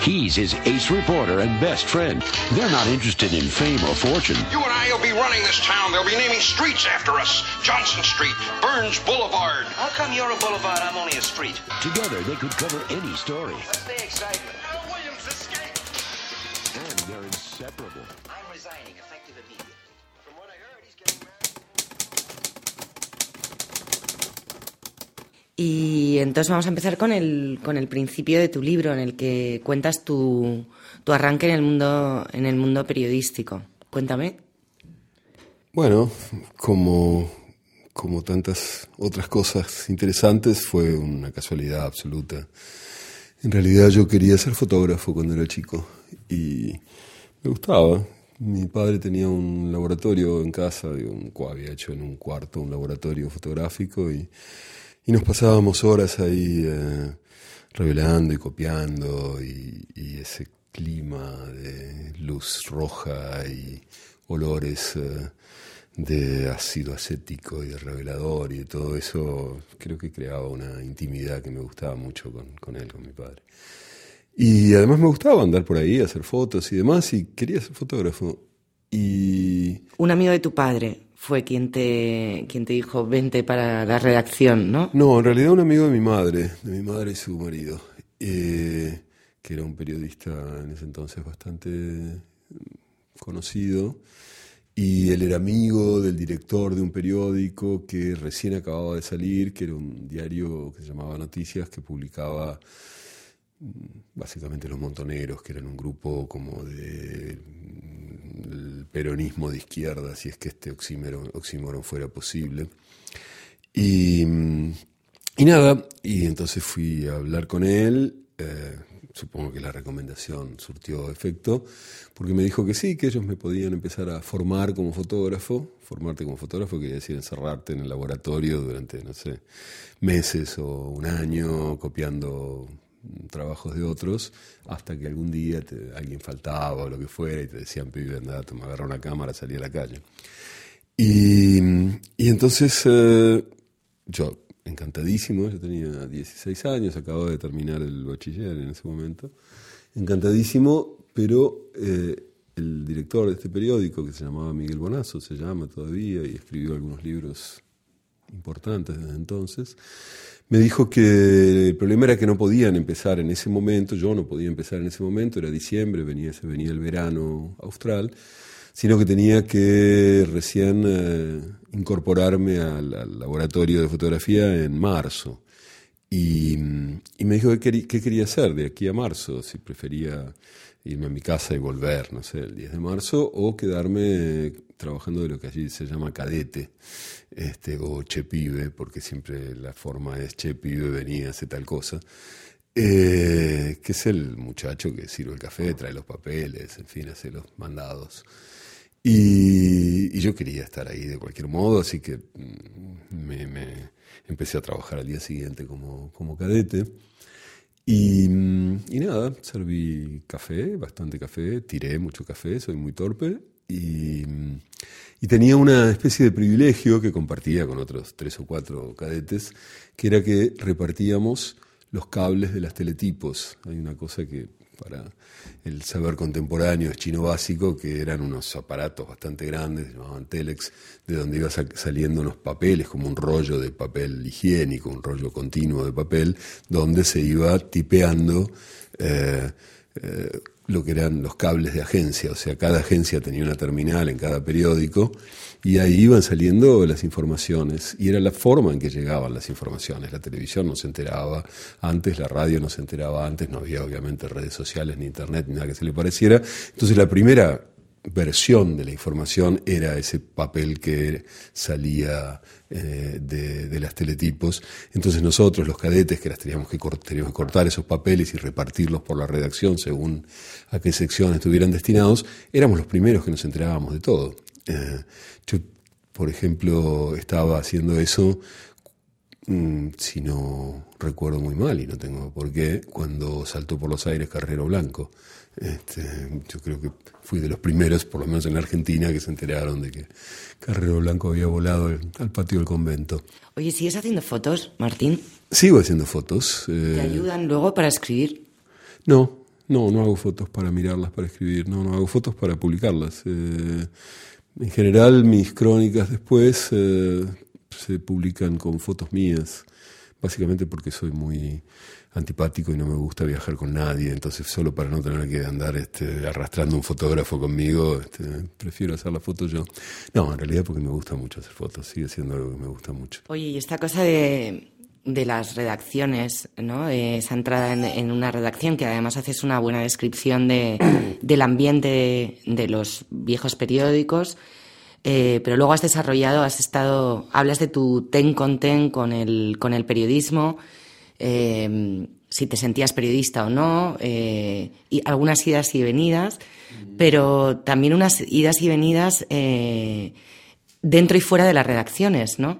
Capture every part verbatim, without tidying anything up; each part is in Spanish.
He's his ace reporter and best friend. They're not interested in fame or fortune. You and I will be running this town. They'll be naming streets after us. Johnson Street, Burns Boulevard. How come you're a boulevard, I'm only a street? Together, they could cover any story. What's the excitement? Al Williams escaped. And they're inseparable. I'm resigning, effective immediate. From what I heard, he's getting married. Y entonces vamos a empezar con el, con el principio de tu libro, en el que cuentas tu, tu arranque en el mundo, en el mundo periodístico. Cuéntame. Bueno, como, como tantas otras cosas interesantes, fue una casualidad absoluta. En realidad yo quería ser fotógrafo cuando era chico y me gustaba. Mi padre tenía un laboratorio en casa, digo, un, había hecho en un cuarto un laboratorio fotográfico y Y nos pasábamos horas ahí eh, revelando y copiando y, y ese clima de luz roja y olores eh, de ácido acético y de revelador y de todo eso, creo que creaba una intimidad que me gustaba mucho con, con él, con mi padre. Y además me gustaba andar por ahí, hacer fotos y demás, y quería ser fotógrafo. Y un amigo de tu padre fue quien te, quien te dijo, vente para la redacción, ¿no? No, en realidad un amigo de mi madre, de mi madre y su marido, eh, que era un periodista en ese entonces bastante conocido, y él era amigo del director de un periódico que recién acababa de salir, que era un diario que se llamaba Noticias, que publicaba básicamente Los Montoneros, que eran un grupo como de el peronismo de izquierda, si es que este oxímoron, oxímoron fuera posible. Y, y nada, y entonces fui a hablar con él, eh, supongo que la recomendación surtió efecto, porque me dijo que sí, que ellos me podían empezar a formar como fotógrafo. Formarte como fotógrafo quería decir encerrarte en el laboratorio durante, no sé, meses o un año copiando trabajos de otros, hasta que algún día te, alguien faltaba o lo que fuera y te decían, pibe, andá, toma, agarra una cámara, salí a la calle. Y, y entonces eh, yo, encantadísimo, yo tenía dieciséis años, acababa de terminar el bachiller en ese momento, encantadísimo, pero eh, el director de este periódico, que se llamaba Miguel Bonazo, se llama todavía, y escribió algunos libros importantes desde entonces, me dijo que el problema era que no podían empezar en ese momento, yo no podía empezar en ese momento, era diciembre, venía, se venía el verano austral, sino que tenía que recién eh, incorporarme al, al laboratorio de fotografía en marzo. Y, y me dijo que quería, qué quería hacer de aquí a marzo, si prefería irme a mi casa y volver, no sé, el diez de marzo, o quedarme trabajando de lo que allí se llama cadete, este, o che pibe, porque siempre la forma es che pibe, venía, hace tal cosa, eh, que es el muchacho que sirve el café, trae los papeles, en fin, hace los mandados. Y, y yo quería estar ahí de cualquier modo, así que me, me empecé a trabajar al día siguiente como, como cadete. Y, y nada, serví café, bastante café, tiré mucho café, soy muy torpe. Y, y tenía una especie de privilegio que compartía con otros tres o cuatro cadetes, que era que repartíamos los cables de las teletipos. Hay una cosa que para el saber contemporáneo es chino básico, que eran unos aparatos bastante grandes, se llamaban telex, de donde iban saliendo unos papeles, como un rollo de papel higiénico, un rollo continuo de papel, donde se iba tipeando eh, eh, lo que eran los cables de agencia. O sea, cada agencia tenía una terminal en cada periódico y ahí iban saliendo las informaciones, y era la forma en que llegaban las informaciones. La televisión no se enteraba antes, la radio no se enteraba antes, no había obviamente redes sociales, ni internet, ni nada que se le pareciera. Entonces la primera versión de la información era ese papel que salía eh, de, de las teletipos. Entonces nosotros, los cadetes, que las teníamos que, cort- teníamos que cortar esos papeles y repartirlos por la redacción según a qué sección estuvieran destinados, éramos los primeros que nos enterábamos de todo. Eh, yo, por ejemplo, estaba haciendo eso, mmm, si no recuerdo muy mal, y no tengo por qué, cuando saltó por los aires Carrero Blanco. Este, yo creo que fui de los primeros, por lo menos en la Argentina, que se enteraron de que Carrero Blanco había volado el, al patio del convento. Oye, ¿sigues haciendo fotos, Martín? Sigo haciendo fotos. Eh... ¿Te ayudan luego para escribir? No, No, no hago fotos para mirarlas, para escribir. No, no hago fotos para publicarlas. Eh, en general, mis crónicas después eh, se publican con fotos mías, básicamente porque soy muy antipático y no me gusta viajar con nadie, entonces solo para no tener que andar este, arrastrando un fotógrafo conmigo, este, prefiero hacer la foto yo. No, en realidad porque me gusta mucho hacer fotos, sigue siendo algo que me gusta mucho. Oye, y esta cosa de, de las redacciones, ¿no? Eh, esa entrada en, en una redacción, que además haces una buena descripción de, del ambiente de, de los viejos periódicos, eh, pero luego has desarrollado, has estado, hablas de tu ten con ten con el, con el periodismo, Eh, si te sentías periodista o no, eh, y algunas idas y venidas, pero también unas idas y venidas eh, dentro y fuera de las redacciones, ¿no?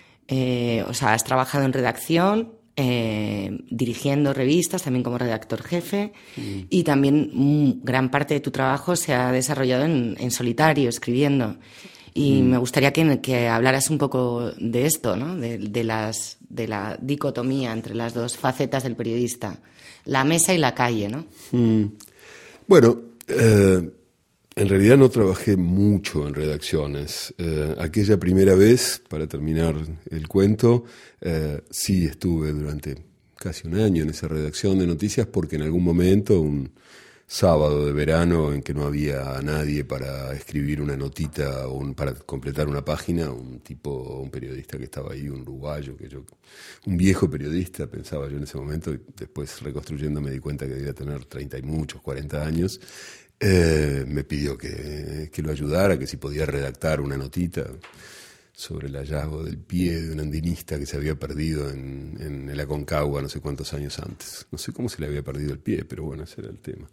Eh, o sea, has trabajado en redacción, eh, dirigiendo revistas, también como redactor jefe, mm. y también mm, gran parte de tu trabajo se ha desarrollado en, en solitario, escribiendo. Y mm. me gustaría que, que hablaras un poco de esto, ¿no? De, de, las, de la dicotomía entre las dos facetas del periodista, la mesa y la calle, ¿no? Mm. Bueno, eh, en realidad no trabajé mucho en redacciones. Eh, aquella primera vez, para terminar el cuento, eh, sí estuve durante casi un año en esa redacción de noticias porque en algún momento, un sábado de verano en que no había nadie para escribir una notita o un, para completar una página, un tipo, un periodista que estaba ahí, un uruguayo, que yo, un viejo periodista, pensaba yo en ese momento, y después reconstruyendo me di cuenta que debía tener treinta y muchos, cuarenta años, eh, me pidió que, que lo ayudara, que si podía redactar una notita sobre el hallazgo del pie de un andinista que se había perdido en, en el Aconcagua no sé cuántos años antes. No sé cómo se le había perdido el pie, pero bueno, ese era el tema.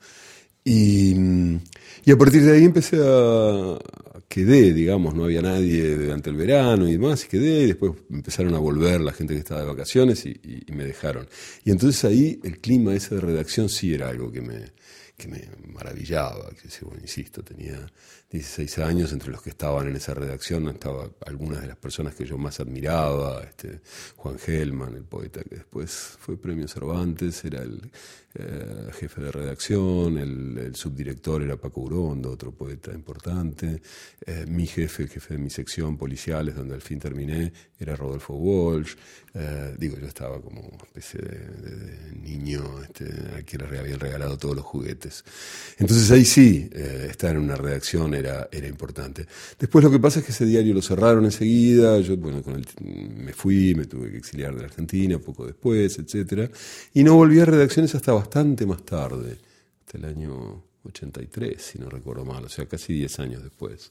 Y, y a partir de ahí empecé a... quedé, digamos, no había nadie durante el verano y demás, y quedé, y después empezaron a volver la gente que estaba de vacaciones y, y, y me dejaron. Y entonces ahí el clima ese de redacción sí era algo que me, que me maravillaba, que bueno, insisto, tenía dieciséis años, entre los que estaban en esa redacción estaban algunas de las personas que yo más admiraba, este, Juan Gelman, el poeta que después fue premio Cervantes, era el eh, jefe de redacción, el, el subdirector era Paco Urondo, otro poeta importante, eh, mi jefe, el jefe de mi sección Policiales, donde al fin terminé, era Rodolfo Walsh. Eh, digo, yo estaba como una especie de, de, de niño este, a quien le habían regalado todos los juguetes. Entonces ahí sí, eh, estar en una redacción era, era importante. Después lo que pasa es que ese diario lo cerraron enseguida, yo bueno, con el, me fui, me tuve que exiliar de la Argentina poco después, etcétera, y no volví a redacciones hasta bastante más tarde, hasta el año ochenta y tres, si no recuerdo mal, o sea, casi diez años después.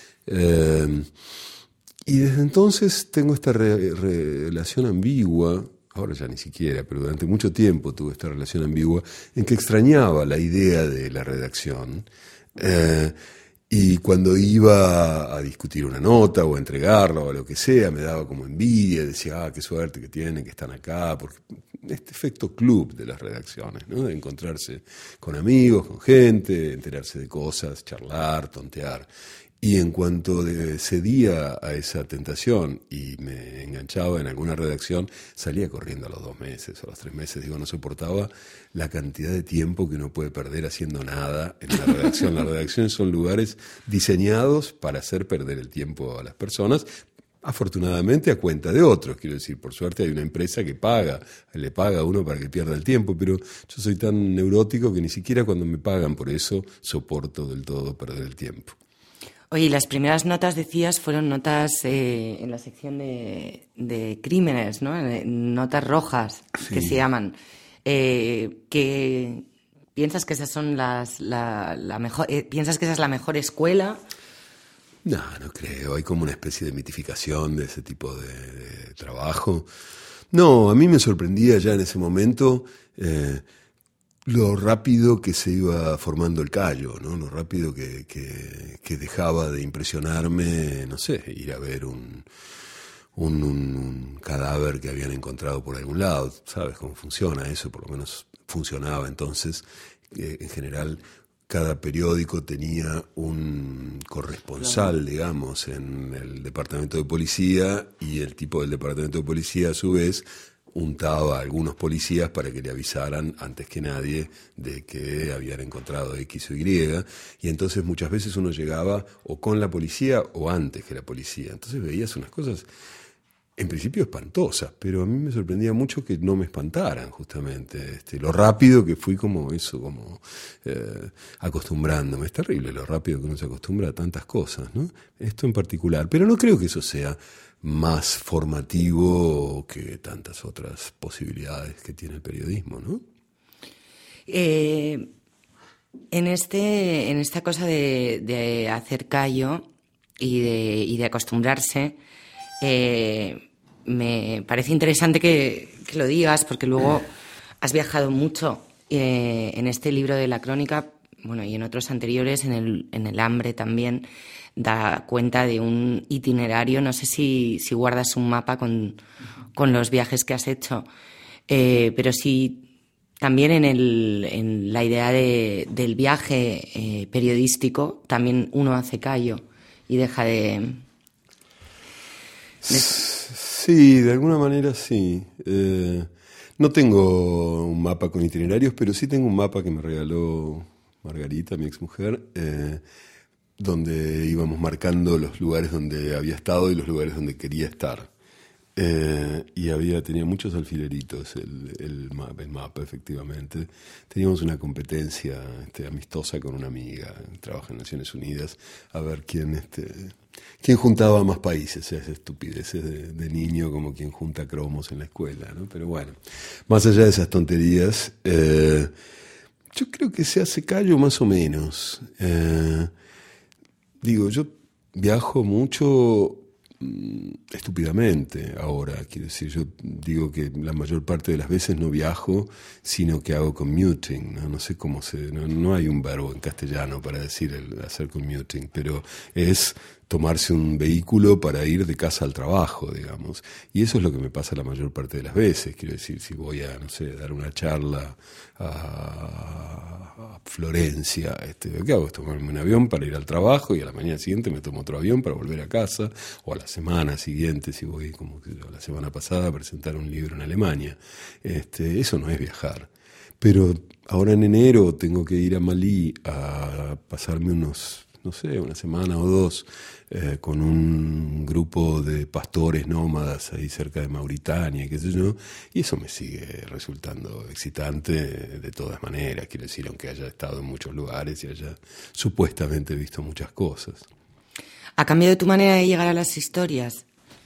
Eh, y desde entonces tengo esta re, re, relación ambigua, ahora ya ni siquiera, pero durante mucho tiempo tuve esta relación ambigua en que extrañaba la idea de la redacción. Eh, y cuando iba a discutir una nota o a entregarla o a lo que sea, me daba como envidia, decía, ah, qué suerte que tienen, que están acá, porque este efecto club de las redacciones, ¿no? De encontrarse con amigos, con gente, enterarse de cosas, charlar, tontear. Y en cuanto de, cedía a esa tentación y me enganchaba en alguna redacción, salía corriendo a los dos meses o a los tres meses. Digo, no soportaba la cantidad de tiempo que uno puede perder haciendo nada en la redacción. Las redacciones son lugares diseñados para hacer perder el tiempo a las personas, afortunadamente a cuenta de otros. Quiero decir, por suerte hay una empresa que paga, le paga a uno para que pierda el tiempo, pero yo soy tan neurótico que ni siquiera cuando me pagan por eso soporto del todo perder el tiempo. Oye, las primeras notas, decías, fueron notas eh, en la sección de, de crímenes, ¿no? Notas rojas, sí, que se llaman. Eh, que ¿Piensas que esas son las la, la mejor? Eh, ¿Piensas que esa es la mejor escuela? No, no creo. Hay como una especie de mitificación de ese tipo de, de trabajo. No, a mí me sorprendía ya en ese momento eh, lo rápido que se iba formando el callo, ¿no? Lo rápido que, que, que dejaba de impresionarme, no sé, ir a ver un, un, un, un cadáver que habían encontrado por algún lado. ¿Sabes cómo funciona eso? Por lo menos funcionaba entonces. Eh, en general, cada periódico tenía un corresponsal, digamos, en el departamento de policía, y el tipo del departamento de policía, a su vez, untaba a algunos policías para que le avisaran antes que nadie de que habían encontrado X o Y, y entonces muchas veces uno llegaba o con la policía o antes que la policía. Entonces veías unas cosas en principio espantosas, pero a mí me sorprendía mucho que no me espantaran, justamente. Este, lo rápido que fui como eso, como eh, acostumbrándome. Es terrible lo rápido que uno se acostumbra a tantas cosas, ¿no? Esto en particular. Pero no creo que eso sea más formativo que tantas otras posibilidades que tiene el periodismo, ¿no? Eh, en este, en esta cosa de, de hacer callo y de, y de acostumbrarse, eh, me parece interesante que, que lo digas, porque luego has viajado mucho eh, en este libro de la crónica, bueno, y en otros anteriores, en el, en el Hambre también, da cuenta de un itinerario. No sé si, si guardas un mapa con, con los viajes que has hecho, eh, pero sí también en, el, en la idea de, del viaje eh, periodístico, también uno hace callo y deja de... de... Sí, de alguna manera sí. Eh, no tengo un mapa con itinerarios, pero sí tengo un mapa que me regaló Margarita, mi exmujer, eh, donde íbamos marcando los lugares donde había estado y los lugares donde quería estar. Eh, y había tenía muchos alfileritos el, el, mapa, el mapa, efectivamente. Teníamos una competencia este, amistosa con una amiga, trabaja en Naciones Unidas, a ver quién este quién juntaba más países. Esas estupideces de, de niño, como quien junta cromos en la escuela, ¿no? Pero bueno, más allá de esas tonterías, eh, yo creo que se hace callo más o menos. Eh, digo, yo viajo mucho estúpidamente ahora, quiero decir, yo digo que la mayor parte de las veces no viajo, sino que hago commuting, no, no sé cómo se, no, no hay un verbo en castellano para decir el hacer commuting, pero es tomarse un vehículo para ir de casa al trabajo, digamos, y eso es lo que me pasa la mayor parte de las veces. Quiero decir, si voy a, no sé, dar una charla a, a Florencia, este, ¿qué hago? Es tomarme un avión para ir al trabajo y a la mañana siguiente me tomo otro avión para volver a casa, o a la semana siguiente, si voy, como que la semana pasada, a presentar un libro en Alemania. Este, eso no es viajar. Pero ahora en enero tengo que ir a Malí a pasarme unos, no sé, una semana o dos eh, con un grupo de pastores nómadas ahí cerca de Mauritania, qué sé yo, y eso me sigue resultando excitante de todas maneras, quiero decir, aunque haya estado en muchos lugares y haya supuestamente visto muchas cosas. ¿Ha cambiado tu manera de llegar a las historias?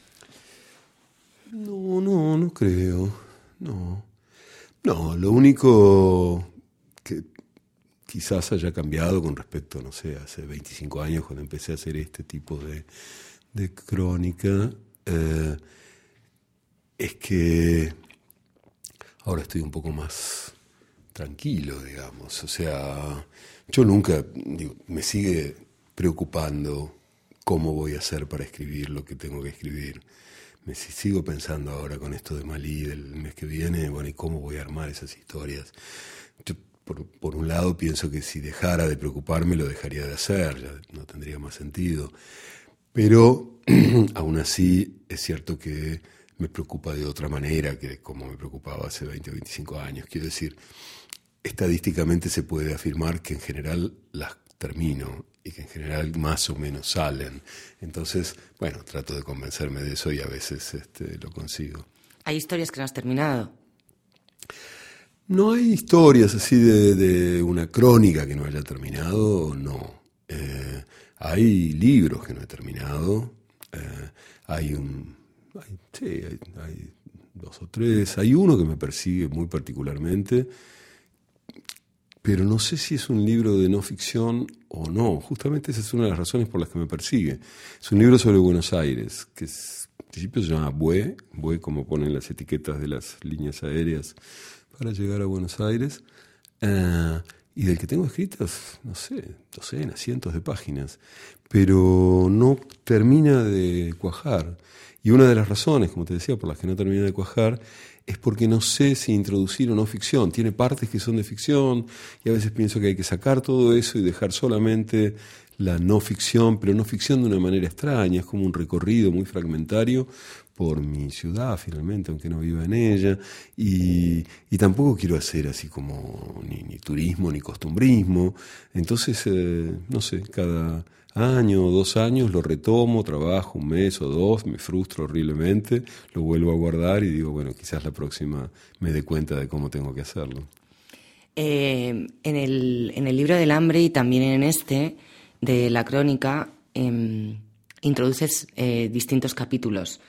No, no, no creo, no. No, lo único que quizás haya cambiado con respecto, no sé, hace veinticinco años cuando empecé a hacer este tipo de, de crónica, eh, es que ahora estoy un poco más tranquilo, digamos. O sea, yo nunca, digo, me sigue preocupando cómo voy a hacer para escribir lo que tengo que escribir. Me sigo pensando ahora con esto de Malí del mes que viene, bueno, ¿y cómo voy a armar esas historias? Yo, por, por un lado, pienso que si dejara de preocuparme, lo dejaría de hacer, ya no tendría más sentido. Pero, aún así, es cierto que me preocupa de otra manera que como me preocupaba hace veinte o veinticinco años. Quiero decir, estadísticamente se puede afirmar que en general las termino y que en general más o menos salen. Entonces, bueno, trato de convencerme de eso y a veces este, lo consigo. ¿Hay historias que no has terminado? No hay historias así de, de una crónica que no haya terminado, no. Eh, hay libros que no he terminado, eh, hay un... Hay, sí, hay, hay dos o tres. Hay uno que me persigue muy particularmente, pero no sé si es un libro de no ficción o no. Justamente esa es una de las razones por las que me persigue. Es un libro sobre Buenos Aires, que es, en principio se llama Bue, Bue como ponen las etiquetas de las líneas aéreas para llegar a Buenos Aires, uh, y del que tengo escritas, no sé, docenas, cientos de páginas, pero no termina de cuajar. Y una de las razones, como te decía, por las que no termina de cuajar, es porque no sé si introducir o no ficción. Tiene partes que son de ficción y a veces pienso que hay que sacar todo eso y dejar solamente la no ficción, pero no ficción de una manera extraña, es como un recorrido muy fragmentario por mi ciudad finalmente, aunque no viva en ella, y, y tampoco quiero hacer así como ni, ni turismo ni costumbrismo. Entonces, eh, no sé, cada año o dos años lo retomo, trabajo un mes o dos, me frustro horriblemente, lo vuelvo a guardar y digo, bueno, quizás la próxima me dé cuenta de cómo tengo que hacerlo. Eh, en el, en el libro del hambre y también en este de la crónica eh, introduces eh, distintos capítulos.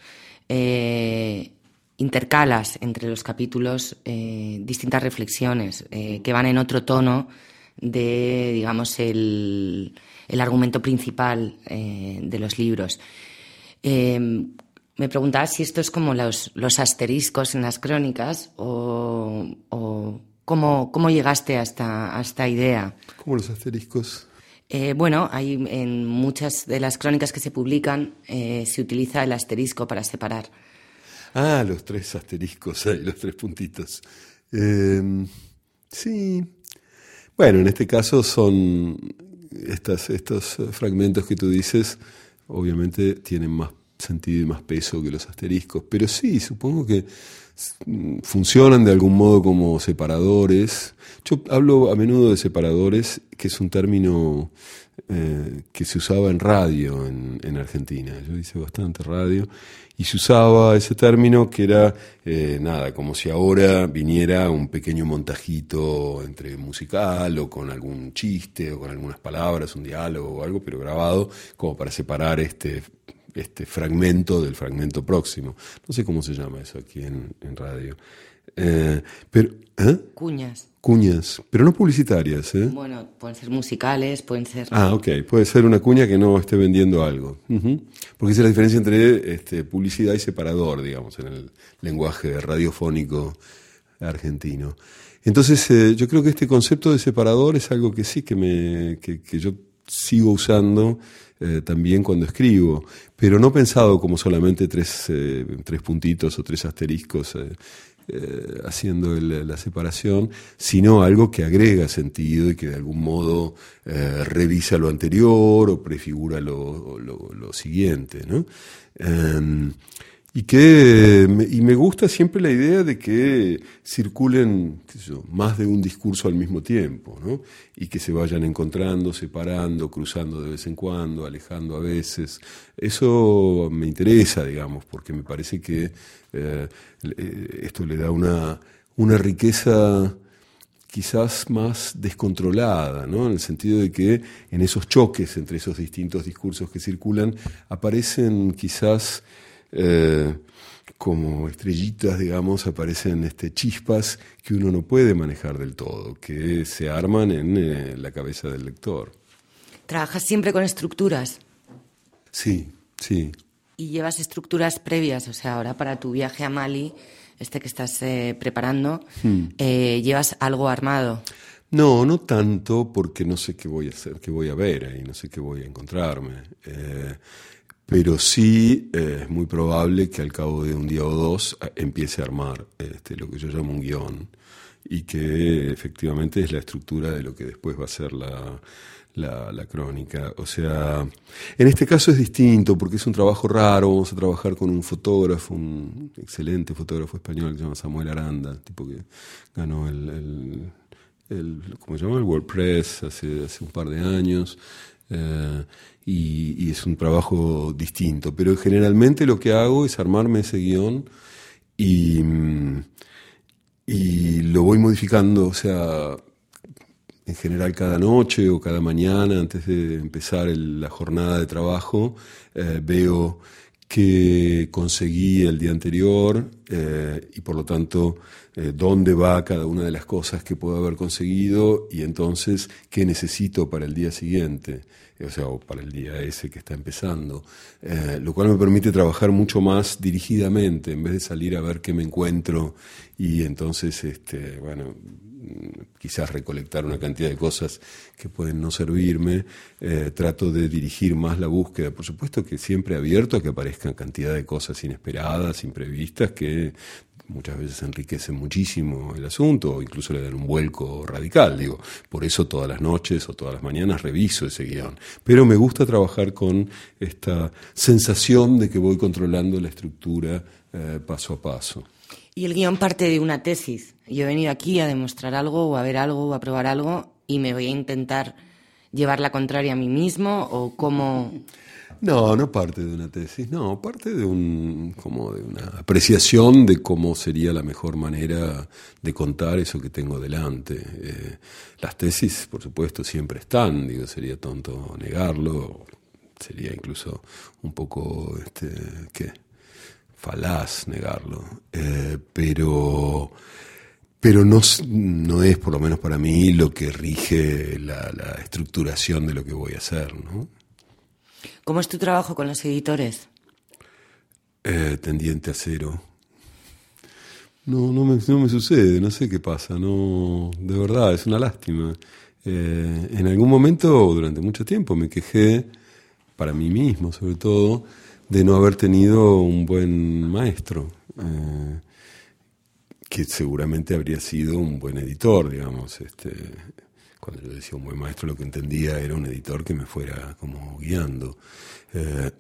Eh, intercalas entre los capítulos eh, distintas reflexiones eh, que van en otro tono de, digamos, el, el argumento principal eh, de los libros. Eh, me preguntaba si esto es como los, los asteriscos en las crónicas o, o cómo, cómo llegaste a esta, a esta idea. ¿Cómo los asteriscos? Eh, bueno, hay en muchas de las crónicas que se publican eh, se utiliza el asterisco para separar. Ah, los tres asteriscos ahí, los tres puntitos. Eh, sí. Bueno, en este caso son estas, estos fragmentos que tú dices, obviamente tienen más sentido y más peso que los asteriscos, pero sí, supongo que funcionan de algún modo como separadores. Yo hablo a menudo de separadores, que es un término eh, que se usaba en radio en, en Argentina. Yo hice bastante radio y se usaba ese término que era, eh, nada, como si ahora viniera un pequeño montajito entre musical o con algún chiste o con algunas palabras, un diálogo o algo, pero grabado como para separar este... este fragmento del fragmento próximo. No sé cómo se llama eso aquí en, en radio. Eh, pero, ¿eh? Cuñas. Cuñas, pero no publicitarias, ¿eh? Bueno, pueden ser musicales, pueden ser... Ah, ok. Puede ser una cuña que no esté vendiendo algo. Uh-huh. Porque esa es la diferencia entre este, publicidad y separador, digamos, en el lenguaje radiofónico argentino. Entonces, eh, yo creo que este concepto de separador es algo que sí, que, me, que, que yo sigo usando eh, también cuando escribo, pero no pensado como solamente tres, eh, tres puntitos o tres asteriscos eh, eh, haciendo el, la separación, sino algo que agrega sentido y que de algún modo eh, revisa lo anterior o prefigura lo, lo, lo siguiente, ¿no? Um, Y que me, y me gusta siempre la idea de que circulen, qué sé yo, más de un discurso al mismo tiempo, ¿no? Y que se vayan encontrando, separando, cruzando de vez en cuando, alejando a veces. Eso me interesa, digamos, porque me parece que eh, esto le da una, una riqueza quizás más descontrolada, ¿no? En el sentido de que en esos choques entre esos distintos discursos que circulan aparecen quizás... Eh, como estrellitas, digamos, aparecen este, chispas que uno no puede manejar del todo, que se arman en eh, la cabeza del lector. ¿Trabajas siempre con estructuras? Sí, sí. ¿Y llevas estructuras previas? O sea, ahora para tu viaje a Mali, este que estás eh, preparando, hmm. eh, ¿llevas algo armado? No, no tanto, porque no sé qué voy a hacer, qué voy a ver ahí, no sé qué voy a encontrarme. Eh, Pero sí eh, es muy probable que al cabo de un día o dos empiece a armar este, lo que yo llamo un guión y que efectivamente es la estructura de lo que después va a ser la, la, la crónica. O sea, en este caso es distinto porque es un trabajo raro. Vamos a trabajar con un fotógrafo, un excelente fotógrafo español que se llama Samuel Aranda, tipo que ganó el, el, el ¿cómo se llama? El World Press hace, hace un par de años. Eh, y, y es un trabajo distinto, pero generalmente lo que hago es armarme ese guión y, y lo voy modificando, o sea, en general cada noche o cada mañana antes de empezar el, la jornada de trabajo, eh, veo qué conseguí el día anterior eh, y por lo tanto eh, dónde va cada una de las cosas que puedo haber conseguido y entonces qué necesito para el día siguiente, o sea, o para el día ese que está empezando, eh, lo cual me permite trabajar mucho más dirigidamente en vez de salir a ver qué me encuentro y entonces, este, bueno, quizás recolectar una cantidad de cosas que pueden no servirme. Eh, trato de dirigir más la búsqueda, por supuesto que siempre abierto a que aparezcan cantidad de cosas inesperadas, imprevistas, que muchas veces enriquecen muchísimo el asunto o incluso le dan un vuelco radical. Digo, por eso todas las noches o todas las mañanas reviso ese guión. Pero me gusta trabajar con esta sensación de que voy controlando la estructura eh, paso a paso. Y el guión parte de una tesis. Yo he venido aquí a demostrar algo o a ver algo o a probar algo y me voy a intentar llevar la contraria a mí mismo o cómo... No, no parte de una tesis, no, parte de un como de una apreciación de cómo sería la mejor manera de contar eso que tengo delante. Eh, las tesis, por supuesto, siempre están, digo, sería tonto negarlo, sería incluso un poco, este, ¿qué? falaz negarlo, eh, pero... Pero no, no es, por lo menos para mí, lo que rige la, la estructuración de lo que voy a hacer, ¿no? ¿Cómo es tu trabajo con los editores? Eh, tendiente a cero. No, no me, no me sucede, no sé qué pasa, no, de verdad, es una lástima. Eh, en algún momento, durante mucho tiempo, me quejé, para mí mismo sobre todo, de no haber tenido un buen maestro. Eh, que seguramente habría sido un buen editor, digamos. Este, cuando yo decía un buen maestro, lo que entendía era un editor que me fuera como guiando. Eh,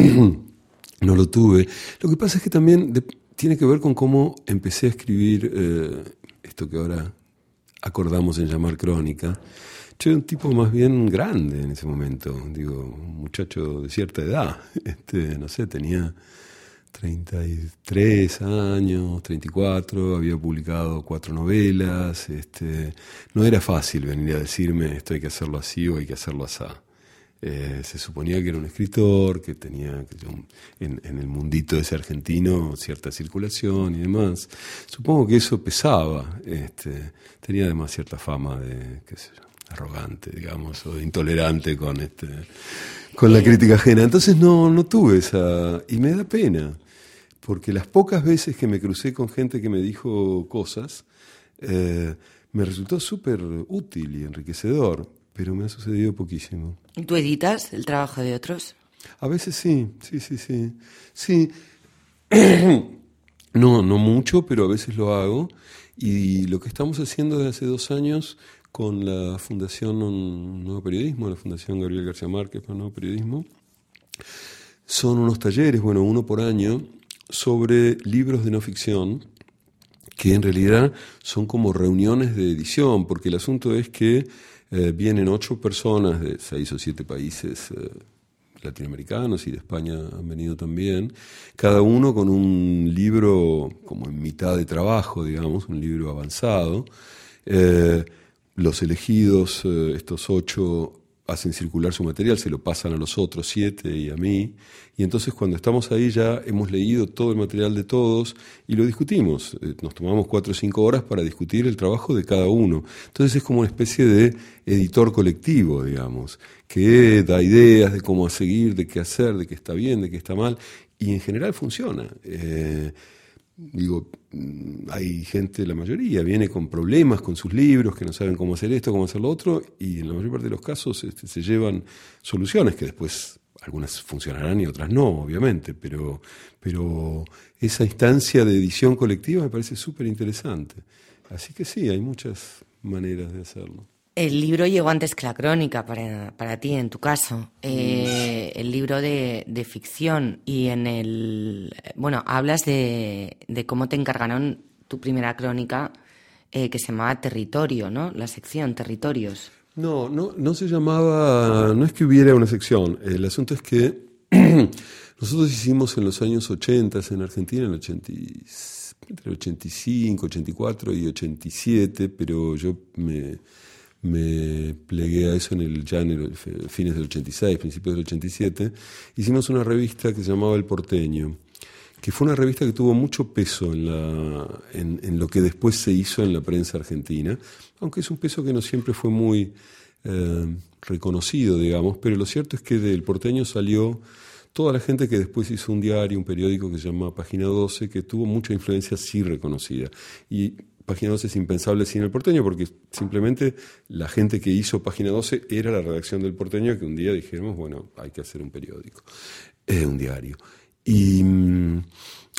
no lo tuve. Lo que pasa es que también de, tiene que ver con cómo empecé a escribir eh, esto que ahora acordamos en llamar crónica. Yo era un tipo más bien grande en ese momento, digo, un muchacho de cierta edad. Este, no sé, tenía... treinta y tres años, treinta y cuatro, había publicado cuatro novelas, este, no era fácil venir a decirme esto hay que hacerlo así o hay que hacerlo así. Eh, se suponía que era un escritor, que tenía que yo, en, en el mundito ese argentino cierta circulación y demás. Supongo que eso pesaba, este, tenía además cierta fama de, qué sé yo, arrogante, digamos, o de intolerante con este... con la crítica ajena. Entonces no, no tuve esa... Y me da pena, porque las pocas veces que me crucé con gente que me dijo cosas, eh, me resultó súper útil y enriquecedor, pero me ha sucedido poquísimo. ¿Tú editas el trabajo de otros? A veces sí, sí, sí, sí. Sí. No, no mucho, pero a veces lo hago. Y lo que estamos haciendo desde hace dos años... con la Fundación Nuevo Periodismo, la Fundación Gabriel García Márquez para Nuevo Periodismo, son unos talleres, bueno, uno por año, sobre libros de no ficción, que en realidad son como reuniones de edición, porque el asunto es que eh, vienen ocho personas de seis o siete países eh, latinoamericanos y de España han venido también, cada uno con un libro como en mitad de trabajo, digamos, un libro avanzado. Eh, Los elegidos, eh, estos ocho, hacen circular su material, se lo pasan a los otros siete y a mí. Y entonces cuando estamos ahí ya hemos leído todo el material de todos y lo discutimos. Eh, nos tomamos cuatro o cinco horas para discutir el trabajo de cada uno. Entonces es como una especie de editor colectivo, digamos, que da ideas de cómo seguir, de qué hacer, de qué está bien, de qué está mal. Y en general funciona. Eh, Digo, hay gente, la mayoría, viene con problemas con sus libros, que no saben cómo hacer esto, cómo hacer lo otro, y en la mayor parte de los casos este, se llevan soluciones que después algunas funcionarán y otras no, obviamente, pero, pero esa instancia de edición colectiva me parece súper interesante. Así que sí, hay muchas maneras de hacerlo. El libro llegó antes que la crónica para, para ti, en tu caso. Eh, el libro de, de ficción. Y en el... Bueno, hablas de, de cómo te encargaron tu primera crónica, eh, que se llamaba Territorio, ¿no? La sección Territorios. No, no, no se llamaba... No es que hubiera una sección. El asunto es que nosotros hicimos en los años ochenta en Argentina, en el ochenta, entre el ochenta y cinco, ochenta y cuatro y ochenta y siete, pero yo me... me plegué a eso en el, ya en el fines del ochenta y seis, principios del ochenta y siete, hicimos una revista que se llamaba El Porteño, que fue una revista que tuvo mucho peso en, la, en, en lo que después se hizo en la prensa argentina, aunque es un peso que no siempre fue muy eh, reconocido, digamos, pero lo cierto es que del Porteño salió toda la gente que después hizo un diario, un periódico que se llama Página doce, que tuvo mucha influencia sí reconocida. Y Página doce es impensable sin El Porteño, porque simplemente la gente que hizo Página doce era la redacción del Porteño, que un día dijimos, bueno, hay que hacer un periódico, eh, un diario. Y,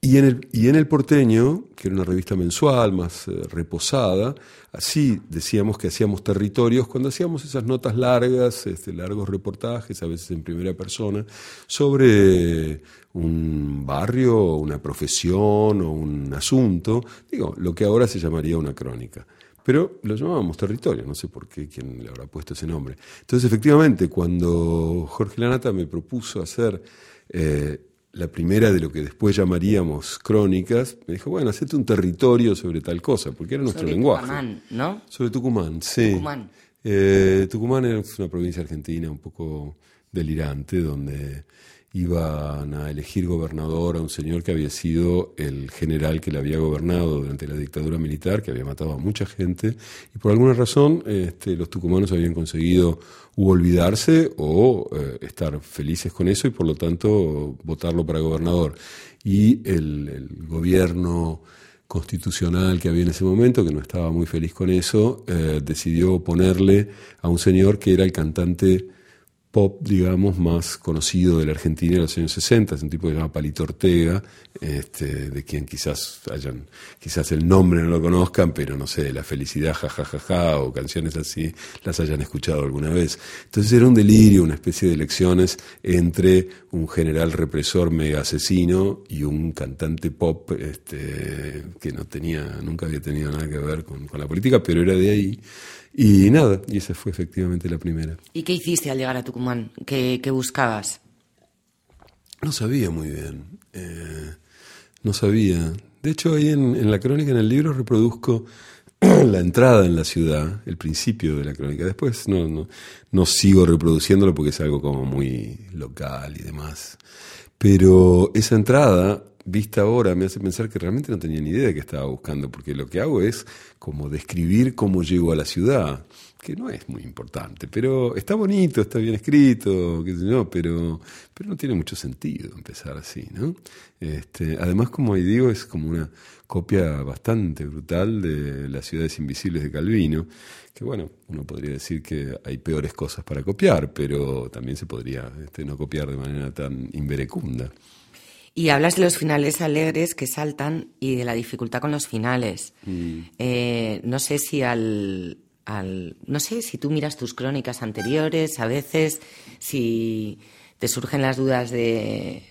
Y en, el, y en El Porteño, que era una revista mensual, más eh, reposada, así decíamos que hacíamos territorios cuando hacíamos esas notas largas, este, largos reportajes, a veces en primera persona, sobre un barrio, una profesión o un asunto, digo, lo que ahora se llamaría una crónica. Pero lo llamábamos territorio, no sé por qué, quién le habrá puesto ese nombre. Entonces, efectivamente, cuando Jorge Lanata me propuso hacer eh, la primera de lo que después llamaríamos crónicas, me dijo, bueno, hacete un territorio sobre tal cosa, porque era nuestro sobre lenguaje. Tucumán, ¿no? Sobre Tucumán, sí. Tucumán. Eh, Tucumán es una provincia argentina un poco delirante, donde iban a elegir gobernador a un señor que había sido el general que le había gobernado durante la dictadura militar, que había matado a mucha gente, y por alguna razón este, los tucumanos habían conseguido u olvidarse o eh, estar felices con eso y por lo tanto votarlo para gobernador. Y el, el gobierno constitucional que había en ese momento, que no estaba muy feliz con eso, eh, decidió ponerle a un señor que era el cantante pop, digamos, más conocido de la Argentina en los años sesenta, es un tipo que se llama Palito Ortega, este, de quien quizás hayan, quizás el nombre no lo conozcan, pero no sé, La Felicidad, jajajaja, ja, ja, ja, o canciones así, las hayan escuchado alguna vez. Entonces era un delirio, una especie de elecciones entre un general represor mega asesino y un cantante pop, este, que no tenía, nunca había tenido nada que ver con, con la política, pero era de ahí. Y nada, y esa fue efectivamente la primera. ¿Y qué hiciste al llegar a Tucumán? ¿Qué, qué buscabas? No sabía muy bien, eh, no sabía. De hecho, ahí en, en la crónica, en el libro, reproduzco la entrada en la ciudad, el principio de la crónica. Después no, no, no sigo reproduciéndolo porque es algo como muy local y demás. Pero esa entrada, vista ahora, me hace pensar que realmente no tenía ni idea de qué estaba buscando, porque lo que hago es como describir cómo llego a la ciudad, que no es muy importante, pero está bonito, está bien escrito, qué sé yo, pero, pero no tiene mucho sentido empezar así, ¿no? Este, además, como ahí digo, es como una copia bastante brutal de Las ciudades invisibles de Calvino, que bueno, uno podría decir que hay peores cosas para copiar, pero también se podría este, no copiar de manera tan inverecunda. Y hablas de los finales alegres que saltan y de la dificultad con los finales. Mm. Eh, no sé si al, al... No sé si tú miras tus crónicas anteriores, a veces, si te surgen las dudas de...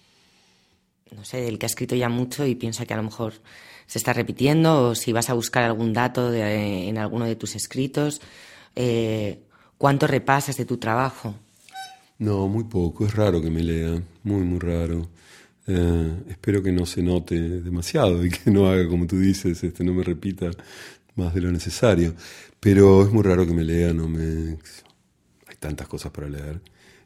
No sé, del que ha escrito ya mucho y piensa que a lo mejor se está repitiendo, o si vas a buscar algún dato de, en alguno de tus escritos. Eh, ¿Cuánto repasas de tu trabajo? No, muy poco. Es raro que me lea. Muy, muy raro. Eh, espero que no se note demasiado y que no haga, como tú dices, este, no me repita más de lo necesario. Pero es muy raro que me lea, no me... hay tantas cosas para leer.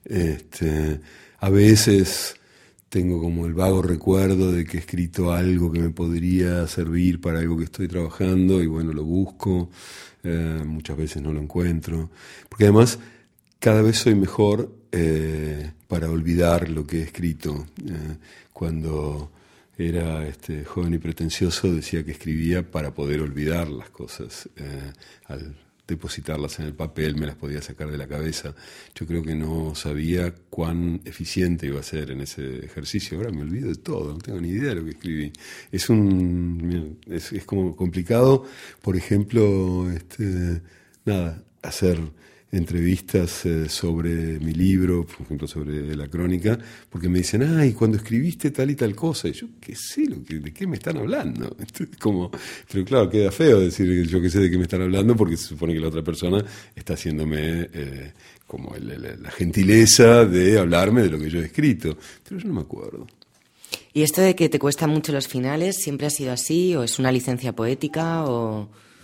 Este, a veces tengo como el vago recuerdo de que he escrito algo que me podría servir para algo que estoy trabajando y bueno, lo busco. Eh, muchas veces no lo encuentro. Porque además cada vez soy mejor eh, para olvidar lo que he escrito. Eh, cuando era este, joven y pretencioso decía que escribía para poder olvidar las cosas. Eh, al depositarlas en el papel me las podía sacar de la cabeza. Yo creo que no sabía cuán eficiente iba a ser en ese ejercicio. Ahora me olvido de todo, no tengo ni idea de lo que escribí. Es un es, es como complicado, por ejemplo, este, nada, hacer entrevistas eh, sobre mi libro, por ejemplo, sobre la crónica, porque me dicen, ay, cuando escribiste tal y tal cosa, y yo qué sé, lo que, de qué me están hablando. Entonces, como, pero claro, queda feo decir yo qué sé de qué me están hablando, porque se supone que la otra persona está haciéndome eh, como el, el, la gentileza de hablarme de lo que yo he escrito, pero yo no me acuerdo. ¿Y esto de que te cuestan mucho los finales, siempre ha sido así, o es una licencia poética, o...?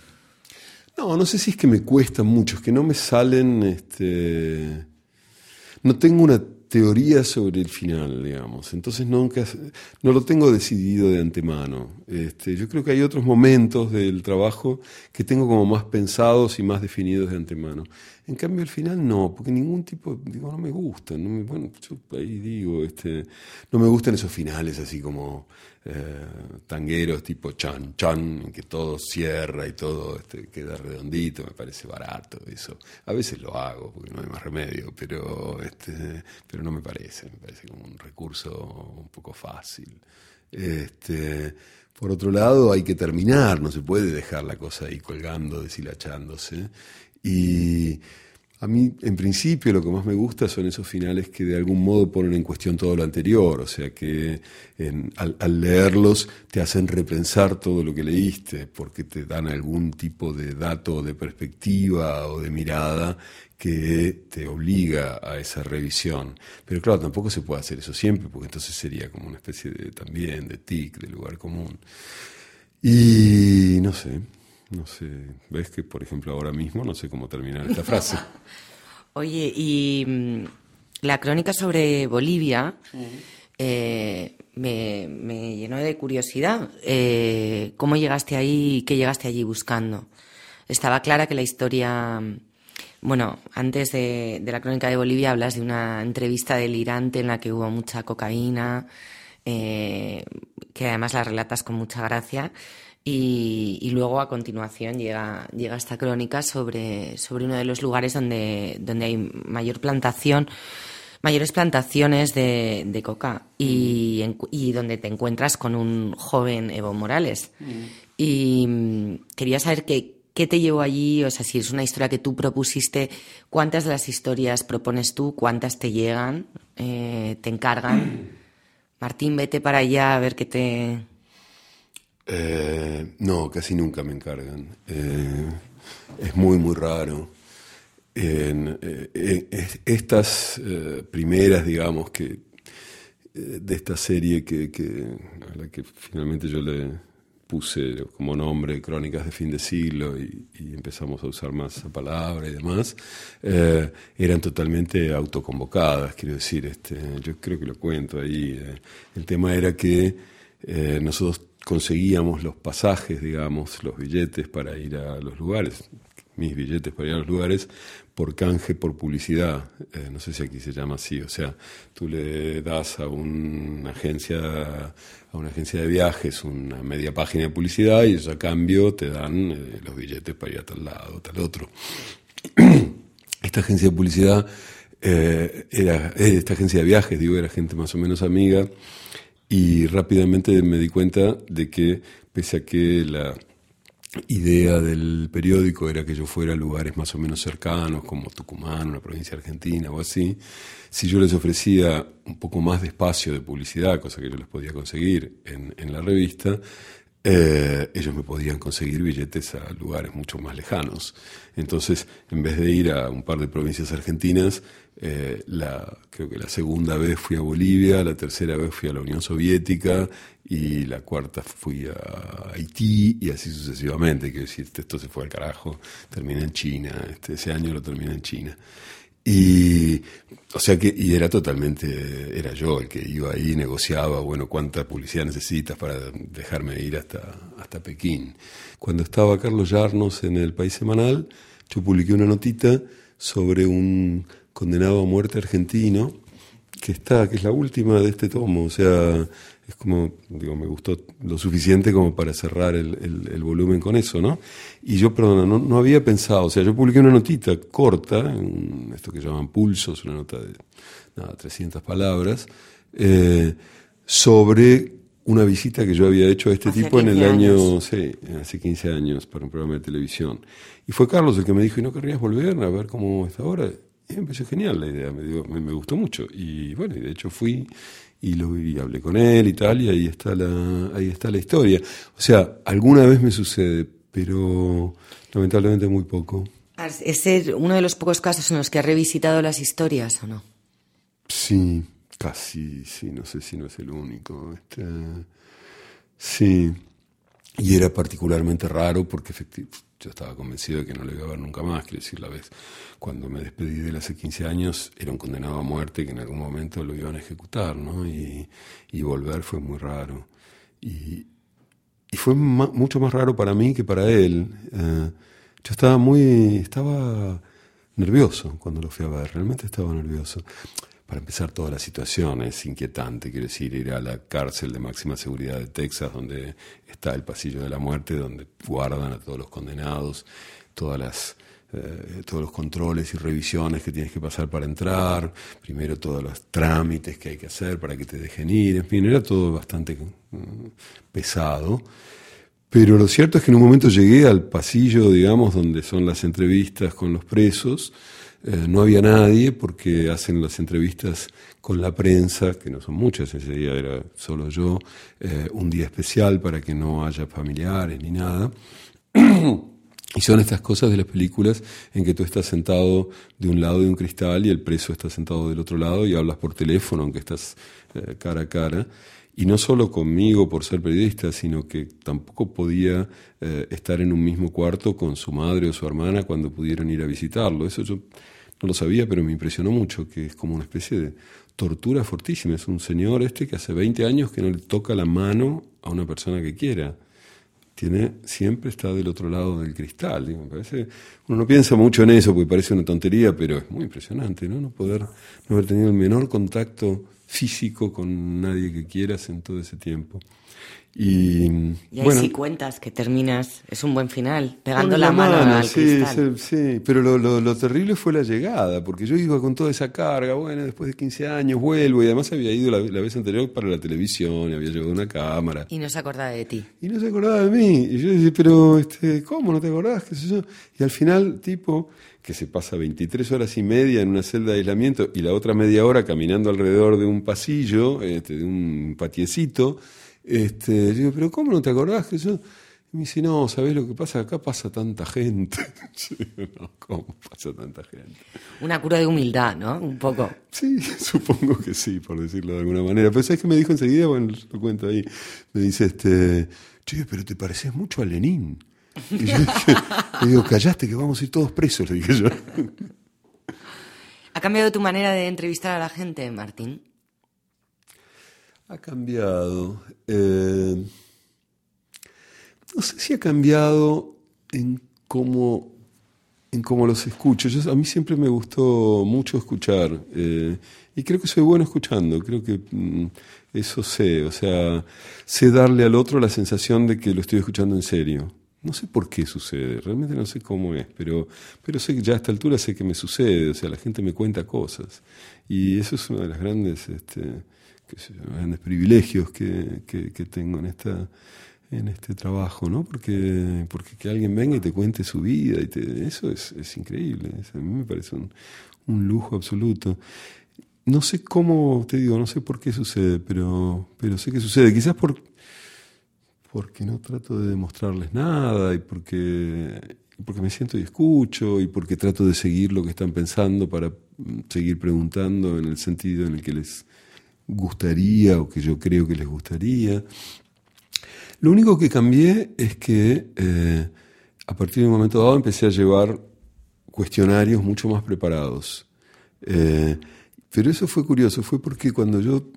No, no sé si es que me cuesta mucho, es que no me salen, este, no tengo una teoría sobre el final, digamos, entonces nunca, no lo tengo decidido de antemano. Este, yo creo que hay otros momentos del trabajo que tengo como más pensados y más definidos de antemano. En cambio el final no, porque ningún tipo, digo, no me gusta, no me, bueno, yo ahí digo, este, no me gustan esos finales así como eh, tangueros tipo chan, chan, en que todo cierra y todo este, queda redondito, me parece barato eso. A veces lo hago porque no hay más remedio, pero, este, pero no me parece, me parece como un recurso un poco fácil. Este, por otro lado, hay que terminar, no se puede dejar la cosa ahí colgando, deshilachándose. Y a mí, en principio, lo que más me gusta son esos finales que de algún modo ponen en cuestión todo lo anterior, o sea que en, al, al leerlos te hacen repensar todo lo que leíste, porque te dan algún tipo de dato, de perspectiva o de mirada que te obliga a esa revisión. Pero claro, tampoco se puede hacer eso siempre, porque entonces sería como una especie de, también de tic, de lugar común. Y no sé... No sé, ves que por ejemplo ahora mismo no sé cómo terminar esta frase. Oye, y mmm, la crónica sobre Bolivia uh-huh. eh, me, me llenó de curiosidad. Eh, ¿Cómo llegaste ahí y qué llegaste allí buscando? Estaba clara que la historia... Bueno, antes de, de la crónica de Bolivia hablas de una entrevista delirante en la que hubo mucha cocaína, eh, que además la relatas con mucha gracia. Y, y luego a continuación llega, llega esta crónica sobre, sobre uno de los lugares donde, donde hay mayor plantación, mayores plantaciones de, de coca y, en, y donde te encuentras con un joven Evo Morales. Mm. Y mm, quería saber qué, qué te llevó allí, o sea, si es una historia que tú propusiste, cuántas de las historias propones tú, cuántas te llegan, eh, te encargan. Martín, vete para allá a ver qué te... Eh, no, casi nunca me encargan. Eh, es muy, muy raro. En, eh, estas eh, primeras, digamos, que eh, de esta serie que, que a la que finalmente yo le puse como nombre Crónicas de Fin de Siglo y, y empezamos a usar más esa palabra y demás, eh, eran totalmente autoconvocadas, quiero decir, este, yo creo que lo cuento ahí. Eh, el tema era que eh, nosotros conseguíamos los pasajes, digamos, los billetes para ir a los lugares, mis billetes para ir a los lugares, por canje, por publicidad. Eh, no sé si aquí se llama así, o sea, tú le das a una agencia, a una agencia de viajes una media página de publicidad y ellos a cambio te dan eh, los billetes para ir a tal lado, tal otro. Esta agencia de publicidad, eh, era, esta agencia de viajes, digo, era gente más o menos amiga. Y rápidamente me di cuenta de que, pese a que la idea del periódico era que yo fuera a lugares más o menos cercanos, como Tucumán, una provincia argentina o así, si yo les ofrecía un poco más de espacio de publicidad, cosa que yo les podía conseguir en, en la revista, eh, ellos me podían conseguir billetes a lugares mucho más lejanos. Entonces, en vez de ir a un par de provincias argentinas, Eh, la, creo que la segunda vez fui a Bolivia, la tercera vez fui a la Unión Soviética y la cuarta fui a Haití y así sucesivamente. Quiero decir, esto se fue al carajo, terminé en China, este, ese año lo terminé en China. Y, o sea que, y era totalmente, era yo el que iba ahí, negociaba, bueno, cuánta publicidad necesitas para dejarme ir hasta, hasta Pekín. Cuando estaba Carlos Yarnos en El País Semanal, yo publiqué una notita sobre un condenado a muerte argentino, que está, que es la última de este tomo, o sea, es como, digo, me gustó lo suficiente como para cerrar el, el, el volumen con eso, ¿no? Y yo, perdona, no, no había pensado, o sea, yo publiqué una notita corta, un, esto que llaman pulsos, una nota de, nada, trescientas palabras, eh, sobre una visita que yo había hecho a este hace tipo en el año, sí, hace quince años, para un programa de televisión. Y fue Carlos el que me dijo, ¿y no querrías volver a ver cómo está ahora? Y me pareció genial la idea, me, dio, me, me gustó mucho. Y bueno, y de hecho fui y, lo, y hablé con él y tal, y ahí está, la, ahí está la historia. O sea, alguna vez me sucede, pero lamentablemente muy poco. ¿Es uno de los pocos casos en los que has revisitado las historias o no? Sí, casi, sí, no sé si no es el único. Este, sí, y era particularmente raro porque efectivamente yo estaba convencido de que no lo iba a ver nunca más. Quiero decir, la vez cuando me despedí de él hace quince años, era un condenado a muerte que en algún momento lo iban a ejecutar, ¿no? Y, y volver fue muy raro. Y, y fue ma- mucho más raro para mí que para él. Eh, yo estaba muy, estaba nervioso cuando lo fui a ver, realmente estaba nervioso. Para empezar, toda la situación es inquietante, quiero decir, ir a la cárcel de máxima seguridad de Texas, donde está el pasillo de la muerte, donde guardan a todos los condenados, todas las eh, todos los controles y revisiones que tienes que pasar para entrar, primero todos los trámites que hay que hacer para que te dejen ir, en fin, era todo bastante eh, pesado. Pero lo cierto es que en un momento llegué al pasillo, digamos, donde son las entrevistas con los presos. Eh, no había nadie porque hacen las entrevistas con la prensa, que no son muchas, ese día era solo yo, eh, un día especial para que no haya familiares ni nada. Y son estas cosas de las películas en que tú estás sentado de un lado de un cristal y el preso está sentado del otro lado y hablas por teléfono, aunque estás eh, cara a cara. Y no solo conmigo por ser periodista, sino que tampoco podía eh, estar en un mismo cuarto con su madre o su hermana cuando pudieron ir a visitarlo. Eso yo no lo sabía, pero me impresionó mucho, que es como una especie de tortura fortísima. Es un señor este que hace veinte años que no le toca la mano a una persona que quiera. Tiene, siempre está del otro lado del cristal. Digo, me parece, uno no piensa mucho en eso porque parece una tontería, pero es muy impresionante, ¿no? No poder, no haber tenido el menor contacto físico con nadie que quieras en todo ese tiempo. Y, y ahí bueno, sí cuentas que terminas, es un buen final, pegando con la, la mano, mano al sí, cristal. Sí, sí, pero lo, lo, lo terrible fue la llegada, porque yo iba con toda esa carga, bueno, después de quince años vuelvo, y además había ido la, la vez anterior para la televisión, y había llevado una cámara. Y no se acordaba de ti. Y no se acordaba de mí. Y yo decía, pero, este, ¿cómo no te acordás? ¿Qué sé yo? Y al final, tipo, que se pasa veintitrés horas y media en una celda de aislamiento y la otra media hora caminando alrededor de un pasillo, este, de un patiecito, este, yo digo, pero ¿cómo no te acordás? Que yo... Y me dice, no, ¿sabés lo que pasa? Acá pasa tanta gente. Yo digo, no, ¿cómo pasa tanta gente? Una cura de humildad, ¿no? Un poco. Sí, supongo que sí, por decirlo de alguna manera. Pero ¿sabes qué me dijo enseguida? Bueno, lo cuento ahí. Me dice, este, che, pero te pareces mucho a Lenin. Y yo dije, le digo, callaste que vamos a ir todos presos, le dije yo. ¿Ha cambiado tu manera de entrevistar a la gente, Martín? Ha cambiado. Eh, no sé si ha cambiado en cómo, en cómo los escucho. Yo, a mí siempre me gustó mucho escuchar. Eh, y creo que soy bueno escuchando. Creo que mm, eso sé. O sea, sé darle al otro la sensación de que lo estoy escuchando en serio. No sé por qué sucede, realmente no sé cómo es, pero, pero sé que ya a esta altura sé que me sucede. O sea, la gente me cuenta cosas. Y eso es uno de los grandes... Este, que sé yo, grandes privilegios que, que, que tengo en esta en este trabajo, ¿no? Porque, porque que alguien venga y te cuente su vida, y te, eso es, es increíble, es, a mí me parece un, un lujo absoluto. No sé cómo, te digo, no sé por qué sucede, pero, pero sé que sucede, quizás por, porque no trato de demostrarles nada, y porque, porque me siento y escucho, y porque trato de seguir lo que están pensando para seguir preguntando en el sentido en el que les gustaría o que yo creo que les gustaría. Lo único que cambié es que eh, a partir de un momento dado empecé a llevar cuestionarios mucho más preparados. Eh, pero eso fue curioso, fue porque cuando yo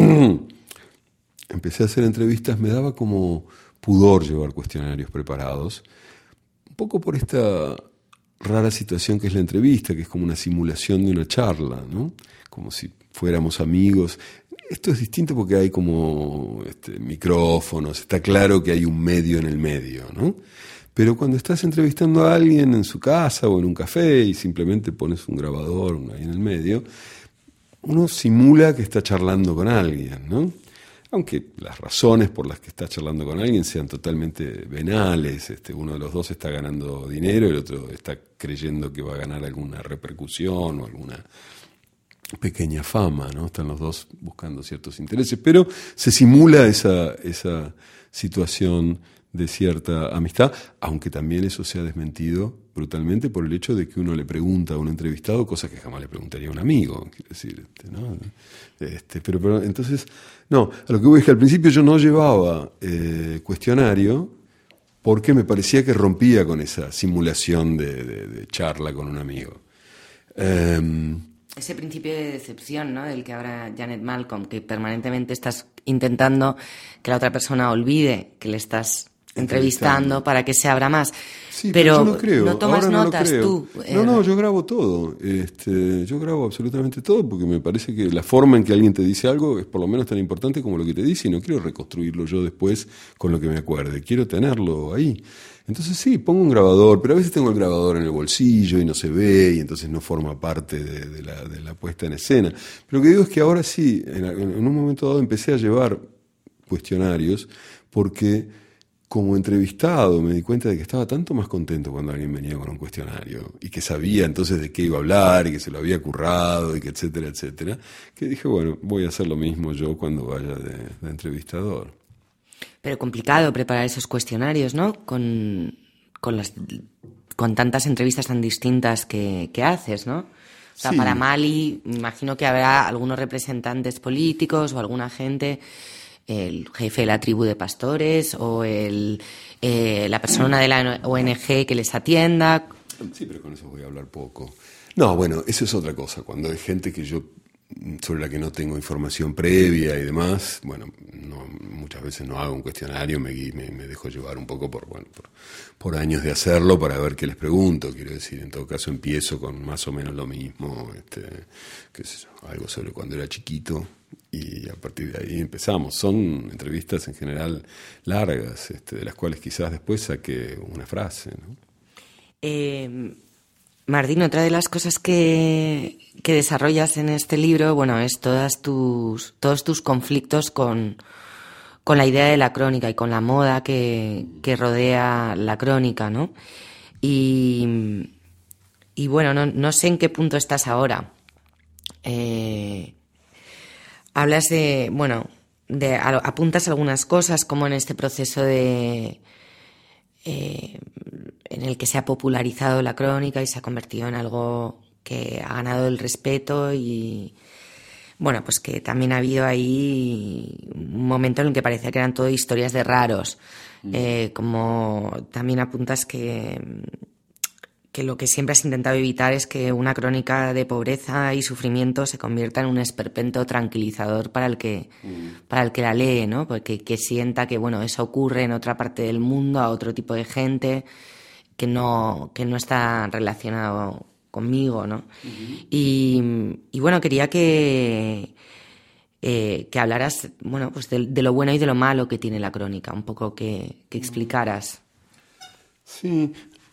empecé a hacer entrevistas me daba como pudor llevar cuestionarios preparados, un poco por esta rara situación que es la entrevista, que es como una simulación de una charla, ¿no? Como si fuéramos amigos. Esto es distinto porque hay como este, micrófonos, está claro que hay un medio en el medio, ¿no? Pero cuando estás entrevistando a alguien en su casa o en un café y simplemente pones un grabador ahí en el medio, uno simula que está charlando con alguien, ¿no? Aunque las razones por las que está charlando con alguien sean totalmente venales, este, uno de los dos está ganando dinero y el otro está creyendo que va a ganar alguna repercusión o alguna pequeña fama, ¿no? Están los dos buscando ciertos intereses, pero se simula esa, esa situación de cierta amistad, aunque también eso se ha desmentido brutalmente por el hecho de que uno le pregunta a un entrevistado cosas que jamás le preguntaría a un amigo, quiero decir, este, ¿no? Este, pero, pero entonces, no, a lo que voy es que al principio yo no llevaba eh, cuestionario porque me parecía que rompía con esa simulación de, de, de charla con un amigo. Eh, Ese principio de decepción, ¿no?, del que habla Janet Malcolm, que permanentemente estás intentando que la otra persona olvide que le estás entrevistando para que se abra más. Sí, pero, pero yo no creo. no tomas Ahora no notas lo creo. tú. No, no, yo grabo todo. Este, yo grabo absolutamente todo porque me parece que la forma en que alguien te dice algo es por lo menos tan importante como lo que te dice y no quiero reconstruirlo yo después con lo que me acuerde. Quiero tenerlo ahí. Entonces sí, pongo un grabador, pero a veces tengo el grabador en el bolsillo y no se ve y entonces no forma parte de, de, la, de la puesta en escena. Pero lo que digo es que ahora sí, en, en un momento dado empecé a llevar cuestionarios porque como entrevistado me di cuenta de que estaba tanto más contento cuando alguien venía con un cuestionario y que sabía entonces de qué iba a hablar y que se lo había currado y que etcétera, etcétera, que dije, bueno, voy a hacer lo mismo yo cuando vaya de, de entrevistador. Pero complicado preparar esos cuestionarios, ¿no? Con, con, las, con tantas entrevistas tan distintas que, que haces, ¿no? O sea, Sí. para Mali, me imagino que habrá algunos representantes políticos o alguna gente, el jefe de la tribu de pastores o el, eh, la persona de la O N Ge que les atienda. Sí, pero con eso voy a hablar poco. No, bueno, eso es otra cosa. Cuando hay gente que yo sobre la que no tengo información previa y demás, bueno, no, muchas veces no hago un cuestionario, me, me, me dejo llevar un poco por, bueno, por, por años de hacerlo para ver qué les pregunto. Quiero decir, en todo caso empiezo con más o menos lo mismo, este, qué sé yo, algo sobre cuando era chiquito. Y a partir de ahí empezamos. Son entrevistas en general largas, este, de las cuales quizás después saque una frase, ¿no? Eh, Martín, otra de las cosas que, que desarrollas en este libro, bueno, es todas tus, todos tus conflictos con, con la idea de la crónica y con la moda que, que rodea la crónica, ¿no? Y, y bueno, no, no sé en qué punto estás ahora. Eh... Hablas de, bueno, de, apuntas algunas cosas como en este proceso de eh, en el que se ha popularizado la crónica y se ha convertido en algo que ha ganado el respeto y bueno, pues que también ha habido ahí un momento en el que parecía que eran todo historias de raros, mm. eh, como también apuntas que que lo que siempre has intentado evitar es que una crónica de pobreza y sufrimiento se convierta en un esperpento tranquilizador para el que, mm. para el que la lee, ¿no? Porque que sienta que, bueno, eso ocurre en otra parte del mundo, a otro tipo de gente, que no, que no está relacionado conmigo, ¿no? Uh-huh. Y, y bueno, quería que, eh, que hablaras, bueno, pues de, de lo bueno y de lo malo que tiene la crónica, un poco que, que explicaras. Sí.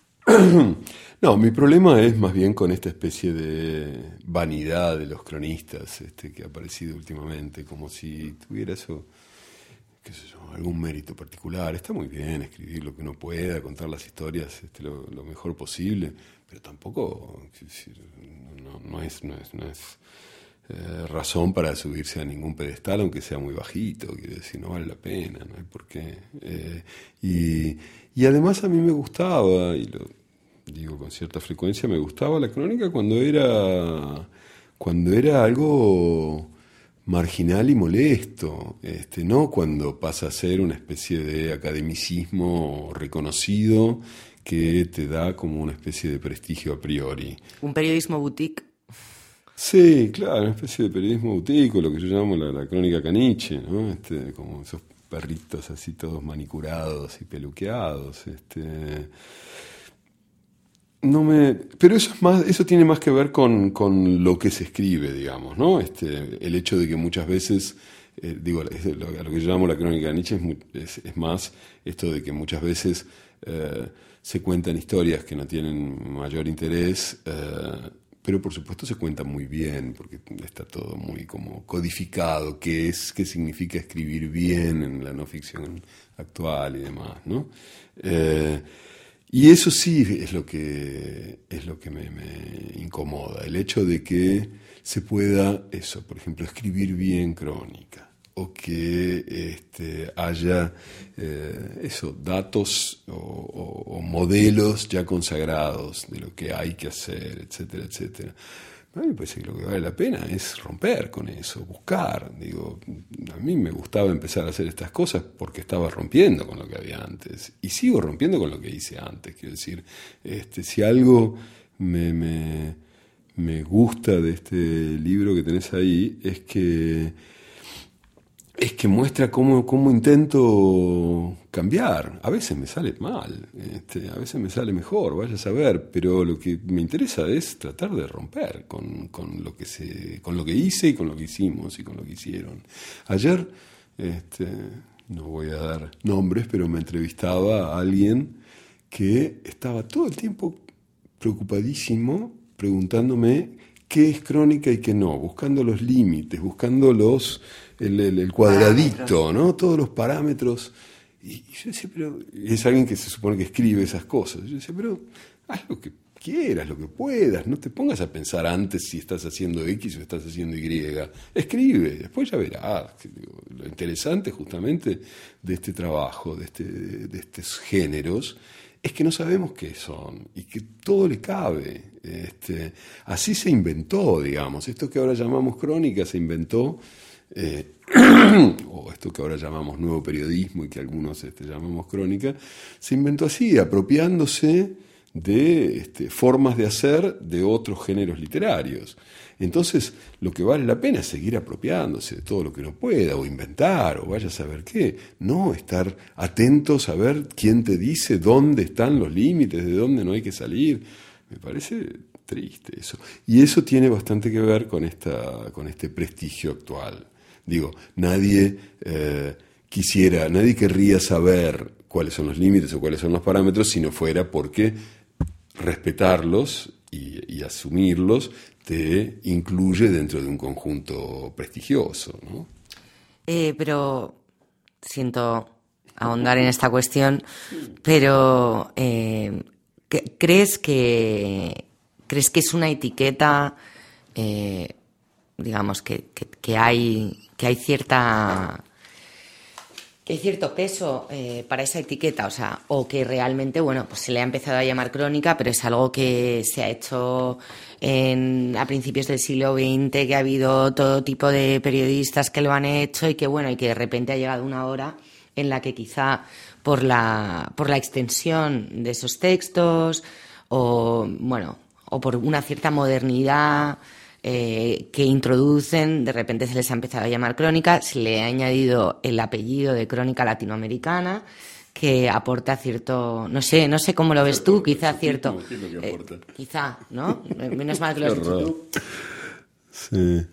No, mi problema es más bien con esta especie de vanidad de los cronistas este, que ha aparecido últimamente, como si tuviera eso, qué sé yo, algún mérito particular. Está muy bien escribir lo que uno pueda, contar las historias este, lo, lo mejor posible, pero tampoco no, no es, no es, no es eh, razón para subirse a ningún pedestal, aunque sea muy bajito. Quiero decir, no vale la pena, no hay por qué. Eh, y, y además a mí me gustaba, y lo digo con cierta frecuencia, me gustaba la crónica cuando era cuando era algo marginal y molesto, este, no cuando pasa a ser una especie de academicismo reconocido que te da como una especie de prestigio a priori. Un periodismo boutique. Sí, claro, una especie de periodismo boutique, lo que yo llamo la, la crónica caniche, ¿no? Este, como esos perritos así todos manicurados y peluqueados, este. No me, pero eso es más, eso tiene más que ver con, con lo que se escribe, digamos, ¿no? Este, el hecho de que muchas veces, eh, digo, es lo, a lo que yo llamo la crónica de Nietzsche es, es, es más esto de que muchas veces eh, se cuentan historias que no tienen mayor interés, eh, pero por supuesto se cuentan muy bien, porque está todo muy como codificado, qué es, qué significa escribir bien en la no ficción actual y demás, ¿no? Eh, Y eso sí es lo que es lo que me, me incomoda, el hecho de que se pueda, eso, por ejemplo, escribir bien crónica, o que este, haya eh, eso, datos o, o, o modelos ya consagrados de lo que hay que hacer, etcétera, etcétera. A mí me parece que lo que vale la pena es romper con eso, buscar. Digo, a mí me gustaba empezar a hacer estas cosas porque estaba rompiendo con lo que había antes. Y sigo rompiendo con lo que hice antes. Quiero decir, este, si algo me, me, me gusta de este libro que tenés ahí, es que, es que muestra cómo, cómo intento cambiar. A veces me sale mal, este, a veces me sale mejor, vaya a saber, pero lo que me interesa es tratar de romper con, con lo que se, con lo que hice y con lo que hicimos y con lo que hicieron. Ayer, este, no voy a dar nombres, pero me entrevistaba a alguien que estaba todo el tiempo preocupadísimo preguntándome qué es crónica y qué no, buscando los límites, buscando los el, el, el cuadradito, ¿no? Todos los parámetros. Y yo decía, pero es alguien que se supone que escribe esas cosas. Yo decía, pero haz lo que quieras, lo que puedas, no te pongas a pensar antes si estás haciendo X o estás haciendo Y. Escribe, después ya verás. Lo interesante justamente de este trabajo, de, este, de estos géneros, es que no sabemos qué son y que todo le cabe. Este, así se inventó, digamos. Esto que ahora llamamos crónica se inventó, eh, o esto que ahora llamamos nuevo periodismo y que algunos este, llamamos crónica, se inventó así, apropiándose de este, formas de hacer de otros géneros literarios. Entonces, lo que vale la pena es seguir apropiándose de todo lo que uno pueda, o inventar, o vaya a saber qué. No estar atentos a ver quién te dice dónde están los límites, de dónde no hay que salir. Me parece triste eso. Y eso tiene bastante que ver con, esta, con este prestigio actual. Digo, nadie eh, quisiera, nadie querría saber cuáles son los límites o cuáles son los parámetros si no fuera porque respetarlos y, y asumirlos te incluye dentro de un conjunto prestigioso, ¿no? Eh, pero siento ahondar en esta cuestión, pero eh, ¿crees que crees que es una etiqueta, eh, digamos que, que, que hay que hay cierta que hay cierto peso eh, para esa etiqueta, o sea, o que realmente, bueno, pues se le ha empezado a llamar crónica, pero es algo que se ha hecho en, a principios del siglo veinte, que ha habido todo tipo de periodistas que lo han hecho y que, bueno, y que de repente ha llegado una hora en la que quizá por la, por la extensión de esos textos o, bueno, o por una cierta modernidad Eh, que introducen, de repente se les ha empezado a llamar crónica, se le ha añadido el apellido de crónica latinoamericana, que aporta cierto, no sé, no sé cómo lo ves tú, quizá cierto, eh, quizá, ¿no? Menos mal que lo has dicho tú. Sí.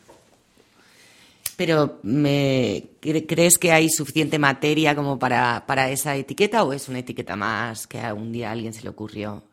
Pero me, ¿crees que hay suficiente materia como para, para esa etiqueta o es una etiqueta más que un día a alguien se le ocurrió?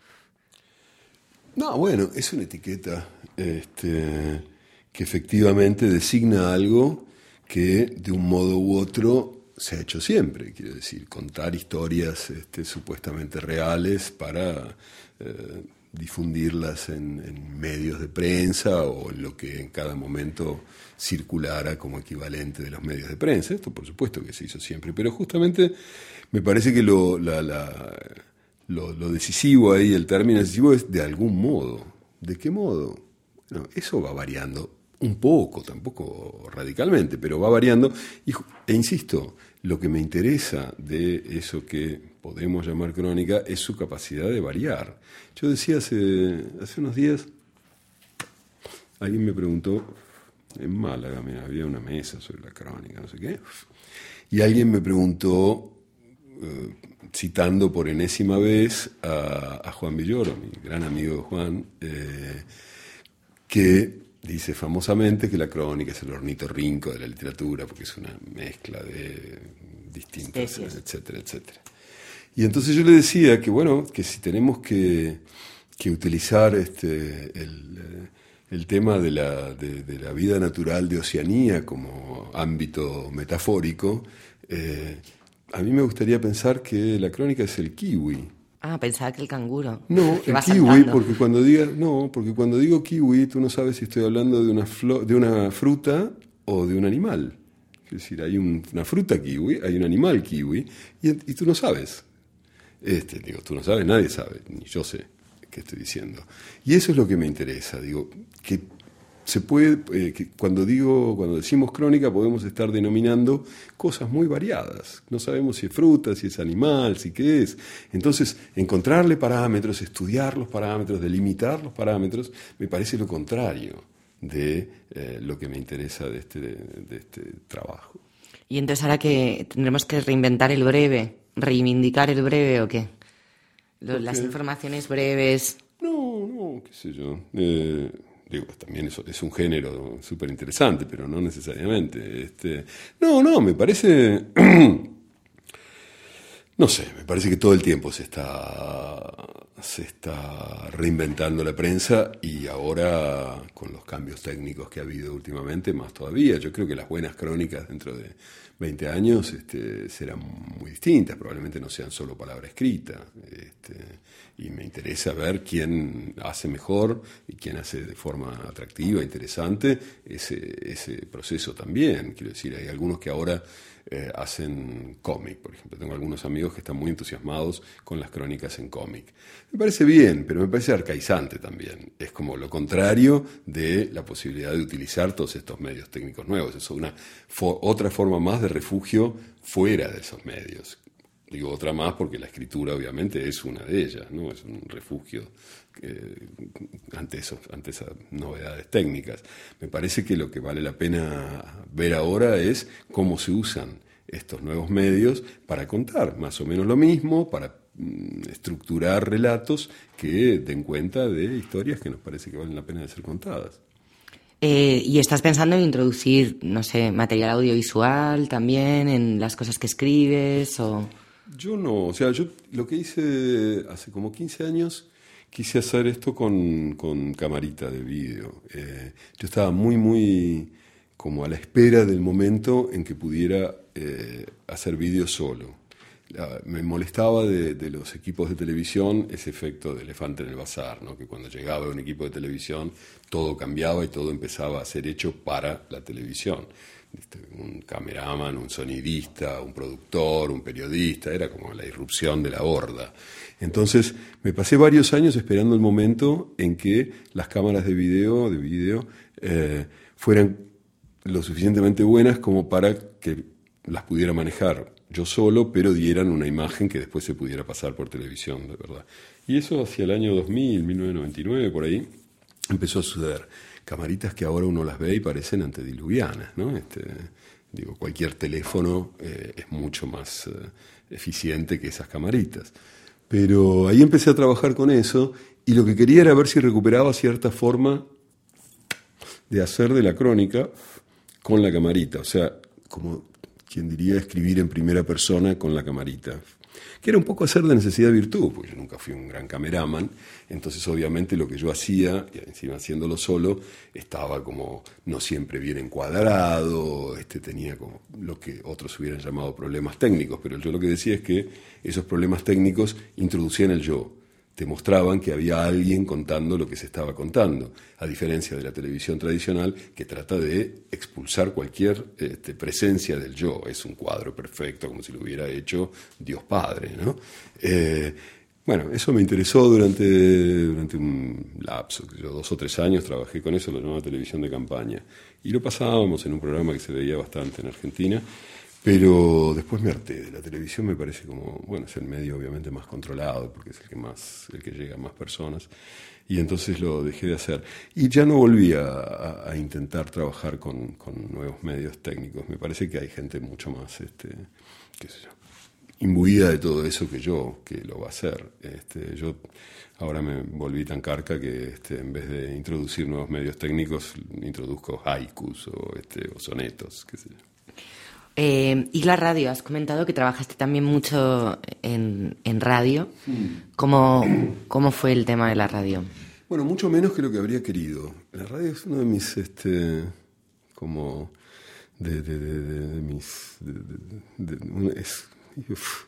No, bueno, es una etiqueta este, que efectivamente designa algo que de un modo u otro se ha hecho siempre, quiero decir, contar historias este, supuestamente reales para eh, difundirlas en, en medios de prensa o en lo que en cada momento circulara como equivalente de los medios de prensa. Esto por supuesto que se hizo siempre, pero justamente me parece que lo... La, la, Lo, lo decisivo ahí, el término decisivo es de algún modo. ¿De qué modo? Bueno, eso va variando un poco, tampoco radicalmente, pero va variando. Y, e insisto, lo que me interesa de eso que podemos llamar crónica es su capacidad de variar. Yo decía hace, hace unos días, alguien me preguntó, en Málaga, mira, había una mesa sobre la crónica, no sé qué, y alguien me preguntó, eh, citando por enésima vez a, a Juan Villoro, mi gran amigo Juan, eh, que dice famosamente que la crónica es el ornitorrinco de la literatura, porque es una mezcla de distintas, especies, etcétera, etcétera. Y entonces yo le decía que, bueno, que si tenemos que, que utilizar este, el, el tema de la, de, de la vida natural de Oceanía como ámbito metafórico, eh, a mí me gustaría pensar que la crónica es el kiwi. Ah, pensaba que el canguro. No, el kiwi, saltando. porque cuando diga, no, porque cuando digo kiwi, tú no sabes si estoy hablando de una flo, de una fruta o de un animal. Es decir, hay un, una fruta kiwi, hay un animal kiwi, y, y tú no sabes. Este, digo, tú no sabes, nadie sabe, ni yo sé qué estoy diciendo. Y eso es lo que me interesa, digo, que se puede, eh, que cuando digo, cuando decimos crónica podemos estar denominando cosas muy variadas. No sabemos si es fruta, si es animal, si qué es. Entonces, encontrarle parámetros, estudiar los parámetros, delimitar los parámetros, me parece lo contrario de eh, lo que me interesa de este, de, de este trabajo. Y entonces ahora que tendremos que reinventar el breve, reivindicar el breve, ¿o qué? Lo, las informaciones breves. No, no, qué sé yo. Eh, digo, también es, es un género súper interesante, pero no necesariamente. Este, no, no, me parece... No sé, me parece que todo el tiempo se está, se está reinventando la prensa y ahora con los cambios técnicos que ha habido últimamente, más todavía. Yo creo que las buenas crónicas dentro de veinte años este, serán muy distintas, probablemente no sean solo palabra escrita. Este, y me interesa ver quién hace mejor y quién hace de forma atractiva, interesante, ese, ese proceso también. Quiero decir, hay algunos que ahora... Eh, hacen cómic, por ejemplo. Tengo algunos amigos que están muy entusiasmados con las crónicas en cómic. Me parece bien, pero me parece arcaizante también. Es como lo contrario de la posibilidad de utilizar todos estos medios técnicos nuevos. Es una fo- otra forma más de refugio fuera de esos medios. Digo otra más porque la escritura obviamente es una de ellas, ¿no? Es un refugio eh, ante, esos, ante esas novedades técnicas. Me parece que lo que vale la pena ver ahora es cómo se usan estos nuevos medios para contar más o menos lo mismo, para mm, estructurar relatos que den cuenta de historias que nos parece que valen la pena de ser contadas. Eh, ¿Y estás pensando en introducir, no sé, material audiovisual también en las cosas que escribes o...? Yo no, o sea, yo lo que hice hace como quince años, quise hacer esto con, con camarita de vídeo. Eh, yo estaba muy, muy como a la espera del momento en que pudiera eh, hacer vídeo solo. La, me molestaba de, de los equipos de televisión ese efecto de elefante en el bazar, ¿no? Que cuando llegaba un equipo de televisión todo cambiaba y todo empezaba a ser hecho para la televisión. Un cameraman, un sonidista, un productor, un periodista, era como la irrupción de la horda. Entonces me pasé varios años esperando el momento en que las cámaras de video, de video eh, fueran lo suficientemente buenas como para que las pudiera manejar yo solo, pero dieran una imagen que después se pudiera pasar por televisión, de verdad. Y eso hacia el año dos mil, mil novecientos noventa y nueve, por ahí, empezó a suceder. Camaritas que ahora uno las ve y parecen antediluvianas, ¿no? Este, digo, cualquier teléfono eh, es mucho más eh, eficiente que esas camaritas. Pero ahí empecé a trabajar con eso y lo que quería era ver si recuperaba cierta forma de hacer de la crónica con la camarita. O sea, como quien diría escribir en primera persona con la camarita. Que era un poco hacer de necesidad virtud, porque yo nunca fui un gran cameraman, entonces obviamente lo que yo hacía, y encima haciéndolo solo, estaba como no siempre bien encuadrado, este, tenía como lo que otros hubieran llamado problemas técnicos, pero yo lo que decía es que esos problemas técnicos introducían el yo, te mostraban que había alguien contando lo que se estaba contando, a diferencia de la televisión tradicional que trata de expulsar cualquier este, presencia del yo. Es un cuadro perfecto, como si lo hubiera hecho Dios Padre, ¿no? Eh, bueno, eso me interesó durante, durante un lapso, yo dos o tres años trabajé con eso, lo llamaba televisión de campaña, y lo pasábamos en un programa que se veía bastante en Argentina. Pero después me harté de la televisión, me parece como, bueno, es el medio obviamente más controlado, porque es el que más, el que llega a más personas, y entonces lo dejé de hacer. Y ya no volví a, a, a intentar trabajar con, con nuevos medios técnicos. Me parece que hay gente mucho más, este, qué sé yo, imbuida de todo eso que yo, que lo va a hacer. Este, yo ahora me volví tan carca que este, en vez de introducir nuevos medios técnicos, introduzco haikus o, este, o sonetos, qué sé yo. Eh, y la radio, has comentado que trabajaste también mucho en, en radio. ¿Cómo, ¿Cómo fue el tema de la radio? Bueno, mucho menos que lo que habría querido. La radio es uno de mis, este, como, de, de, de, de, de mis, de, de, de, es, uf,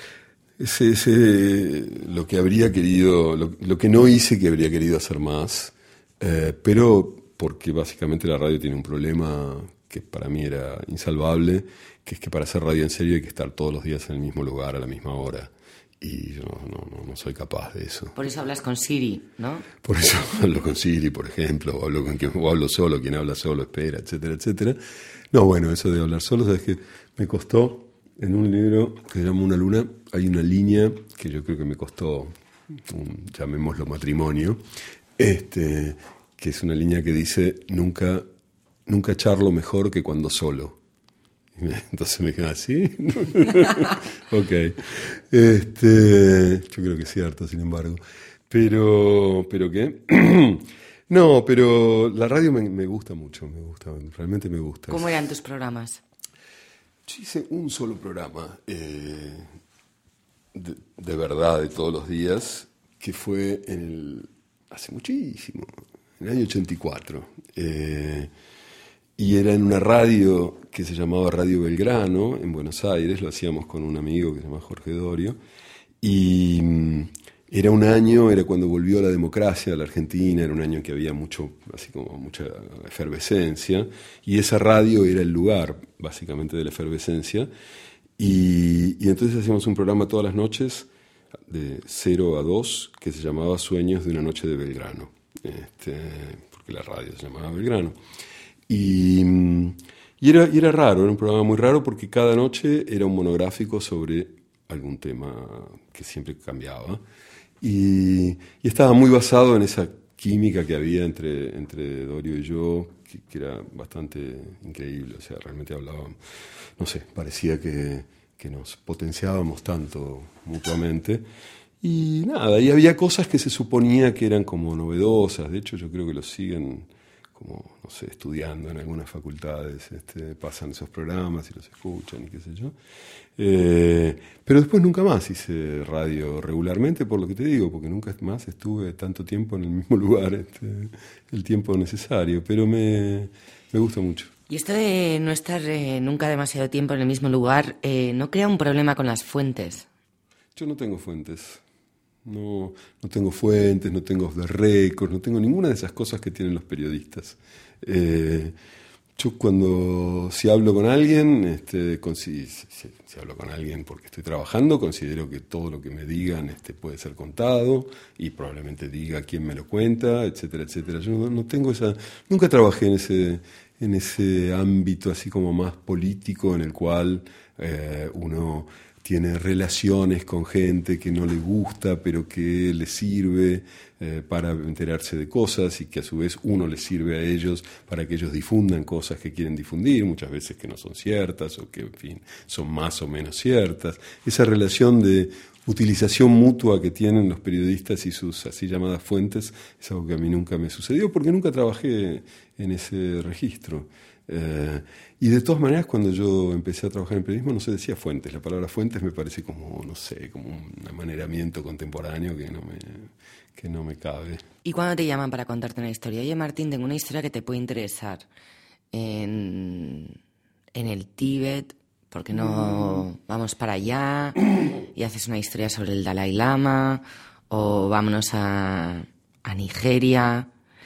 es, es eh, lo que habría querido, lo, lo que no hice que habría querido hacer más, eh, pero porque básicamente la radio tiene un problema que para mí era insalvable, que es que para hacer radio en serio hay que estar todos los días en el mismo lugar, a la misma hora. Y yo no, no, no soy capaz de eso. Por eso hablas con Siri, ¿no? Por eso hablo con Siri, por ejemplo, o hablo, con quien, o hablo solo, quien habla solo espera, etcétera, etcétera. No, bueno, eso de hablar solo, ¿sabes qué? Me costó, en un libro que se llama Una Luna, hay una línea que yo creo que me costó, un, llamémoslo matrimonio, este, que es una línea que dice, nunca... Nunca charlo mejor que cuando solo. Y me, entonces me quedé así. Ok. Este, yo creo que es cierto, sin embargo. Pero, ¿pero qué? No, pero la radio me, me gusta mucho, me gusta, realmente me gusta. ¿Cómo eran tus programas? Yo hice un solo programa, eh, de, de verdad, de todos los días, que fue en el, hace muchísimo, en el año ochenta y cuatro. Eh, y era en una radio que se llamaba Radio Belgrano, en Buenos Aires, lo hacíamos con un amigo que se llama Jorge Dorio, y era un año, era cuando volvió la democracia a la Argentina, era un año en que había mucho, así como mucha efervescencia, y esa radio era el lugar, básicamente, de la efervescencia, y, y entonces hacíamos un programa todas las noches, de cero a dos, que se llamaba Sueños de una noche de Belgrano, este, porque la radio se llamaba Belgrano. Y, y, era, y era raro, era un programa muy raro, porque cada noche era un monográfico sobre algún tema que siempre cambiaba. Y, y estaba muy basado en esa química que había entre, entre Dorio y yo, que, que era bastante increíble. O sea, realmente hablábamos, no sé, parecía que, que nos potenciábamos tanto mutuamente. Y nada, y había cosas que se suponía que eran como novedosas. De hecho, yo creo que lo siguen como, no sé, estudiando en algunas facultades, este, pasan esos programas y los escuchan y qué sé yo. Eh, pero después nunca más hice radio regularmente, por lo que te digo, porque nunca más estuve tanto tiempo en el mismo lugar, este, el tiempo necesario, pero me, me gusta mucho. Y esto de no estar eh, nunca demasiado tiempo en el mismo lugar, eh, ¿no crea un problema con las fuentes? Yo no tengo fuentes. No, no tengo fuentes, no tengo off the record, no tengo ninguna de esas cosas que tienen los periodistas. Eh, yo cuando, si hablo con alguien, este, si, si, si hablo con alguien porque estoy trabajando, considero que todo lo que me digan este, puede ser contado y probablemente diga quién me lo cuenta, etcétera, etcétera. Yo no, no tengo esa, nunca trabajé en ese, en ese ámbito así como más político en el cual eh, uno tiene relaciones con gente que no le gusta, pero que le sirve eh, para enterarse de cosas y que a su vez uno les sirve a ellos para que ellos difundan cosas que quieren difundir, muchas veces que no son ciertas o que, en fin, son más o menos ciertas. Esa relación de utilización mutua que tienen los periodistas y sus así llamadas fuentes es algo que a mí nunca me sucedió porque nunca trabajé en ese registro. Eh, y de todas maneras, cuando yo empecé a trabajar en periodismo no se decía fuentes. La palabra fuentes me parece como, no sé, como un amaneramiento contemporáneo que no me, que no me cabe. ¿Y cuando te llaman para contarte una historia? Oye, Martín, tengo una historia que te puede interesar en, en el Tíbet, ¿por qué no vamos para allá y haces una historia sobre el Dalai Lama? O vámonos a, a Nigeria.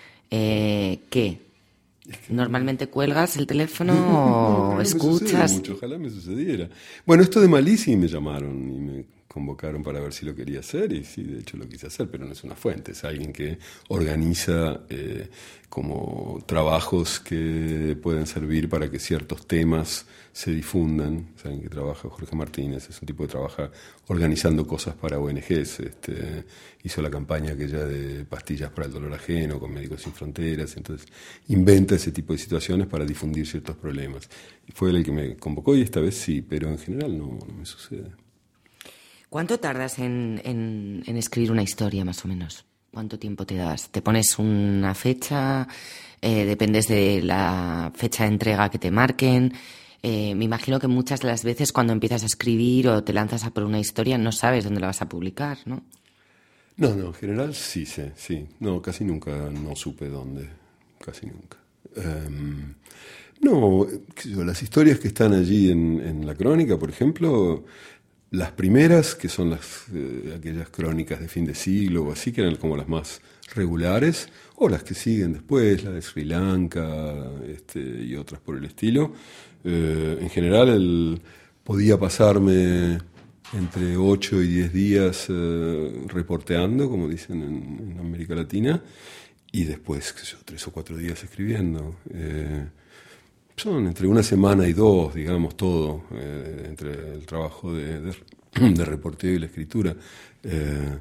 Eh, ¿Qué? ¿Normalmente cuelgas el teléfono o no, no escuchas? Me mucho, ojalá me sucediera. Bueno, esto de Malisi me llamaron y me convocaron para ver si lo quería hacer y sí, de hecho lo quise hacer, pero no es una fuente, es alguien que organiza eh, como trabajos que pueden servir para que ciertos temas se difundan. Es alguien que trabaja, Jorge Martínez, es un tipo que trabaja organizando cosas para O N Ges, este, hizo la campaña aquella de pastillas para el dolor ajeno con Médicos Sin Fronteras, entonces inventa ese tipo de situaciones para difundir ciertos problemas. Y fue él el que me convocó y esta vez sí, pero en general no, no me sucede. ¿Cuánto tardas en, en, en escribir una historia, más o menos? ¿Cuánto tiempo te das? ¿Te pones una fecha? Eh, ¿Dependes de la fecha de entrega que te marquen? Eh, me imagino que muchas de las veces cuando empiezas a escribir o te lanzas a por una historia no sabes dónde la vas a publicar, ¿no? No, no, en general sí sé, sí. No, casi nunca no supe dónde, casi nunca. Um, no, qué sé yo, las historias que están allí en, en la crónica, por ejemplo, las primeras, que son las eh, aquellas crónicas de fin de siglo o así, que eran como las más regulares, o las que siguen después, la de Sri Lanka este, y otras por el estilo. Eh, en general el, podía pasarme entre ocho y diez días eh, reporteando, como dicen en, en América Latina, y después, qué sé yo, tres o cuatro días escribiendo. Eh, son entre una semana y dos, digamos, todo, eh, entre el trabajo de, de, de reporteo y la escritura. Eh,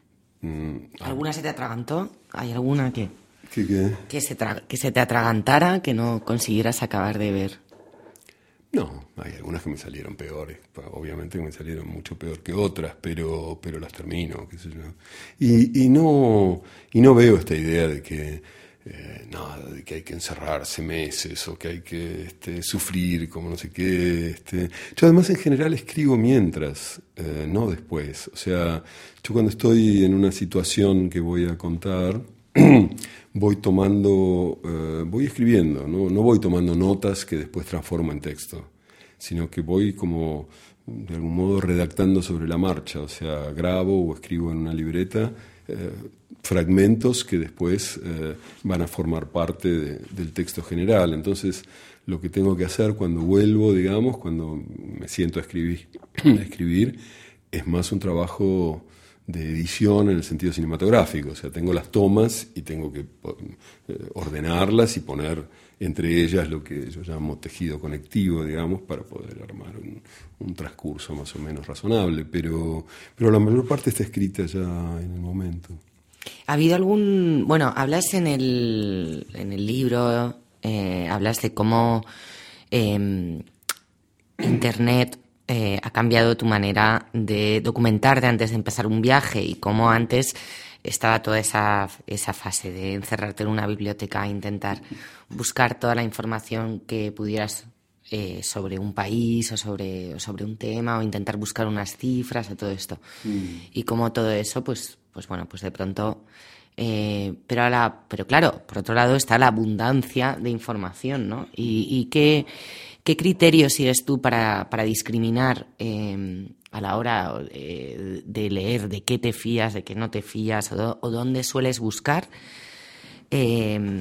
¿Alguna se te atragantó? ¿Hay alguna que, ¿Qué, qué? Que, se tra- que se te atragantara, que no consiguieras acabar de ver? No, hay algunas que me salieron peores, obviamente que me salieron mucho peor que otras, pero, pero las termino, qué sé yo. Y, y, no, y no veo esta idea de que, eh, nada, de que hay que encerrarse meses o que hay que este, sufrir como no sé qué. Este. Yo además en general escribo mientras, eh, no después. O sea, yo cuando estoy en una situación que voy a contar, voy tomando, eh, voy escribiendo, ¿no? No voy tomando notas que después transformo en texto, sino que voy como, de algún modo, redactando sobre la marcha, o sea, grabo o escribo en una libreta eh, fragmentos que después eh, van a formar parte de, del texto general. Entonces, lo que tengo que hacer cuando vuelvo, digamos, cuando me siento a escribir, a escribir es más un trabajo de edición en el sentido cinematográfico, o sea, tengo las tomas y tengo que eh, ordenarlas y poner entre ellas lo que yo llamo tejido conectivo, digamos, para poder armar un, un transcurso más o menos razonable, pero, pero la mayor parte está escrita ya en el momento. ¿Ha habido algún... Bueno, hablas en el, en el libro, eh, hablas de cómo eh, Internet... Eh, ha cambiado tu manera de documentarte antes de empezar un viaje y cómo antes estaba toda esa, esa fase de encerrarte en una biblioteca e intentar buscar toda la información que pudieras eh, sobre un país o sobre, o sobre un tema o intentar buscar unas cifras o todo esto. Mm. Y cómo todo eso, pues, pues bueno, pues de pronto... Eh, pero, a la, pero claro, por otro lado está la abundancia de información, ¿no? Y, y qué... ¿Qué criterios sigues tú para, para discriminar eh, a la hora eh, de leer de qué te fías, de qué no te fías, o, do, o dónde sueles buscar eh,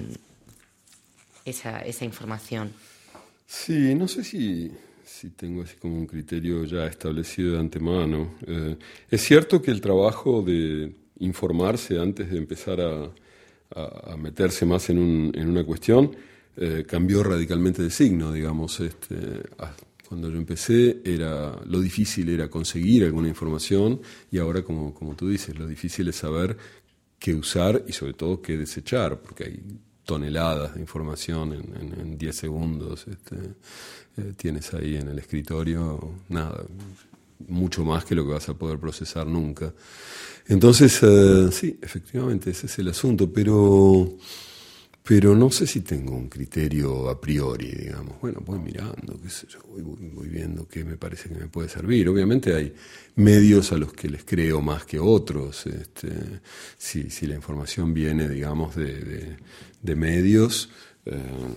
esa, esa información? Sí, no sé si, si tengo así como un criterio ya establecido de antemano. Eh, es cierto que el trabajo de informarse antes de empezar a, a, a meterse más en, un, en una cuestión Eh, cambió radicalmente de signo, digamos. Este, cuando yo empecé, era lo difícil era conseguir alguna información y ahora, como, como tú dices, lo difícil es saber qué usar y sobre todo qué desechar, porque hay toneladas de información en diez segundos. Este, eh, tienes ahí en el escritorio, nada, mucho más que lo que vas a poder procesar nunca. Entonces, eh, sí, efectivamente, ese es el asunto, pero... Pero no sé si tengo un criterio a priori, digamos. Bueno, voy mirando, qué sé yo, voy, voy viendo qué me parece que me puede servir. Obviamente hay medios a los que les creo más que otros. Este, si, si la información viene, digamos, de, de, de medios, eh,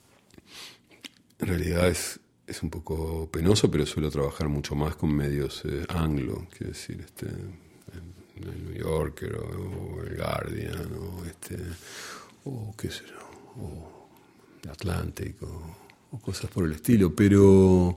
en realidad es, es un poco penoso, pero suelo trabajar mucho más con medios eh, anglo, quiero decir, este, el, el New Yorker o, o el Guardian, o este... o qué sé yo, o Atlantic, o, o cosas por el estilo, pero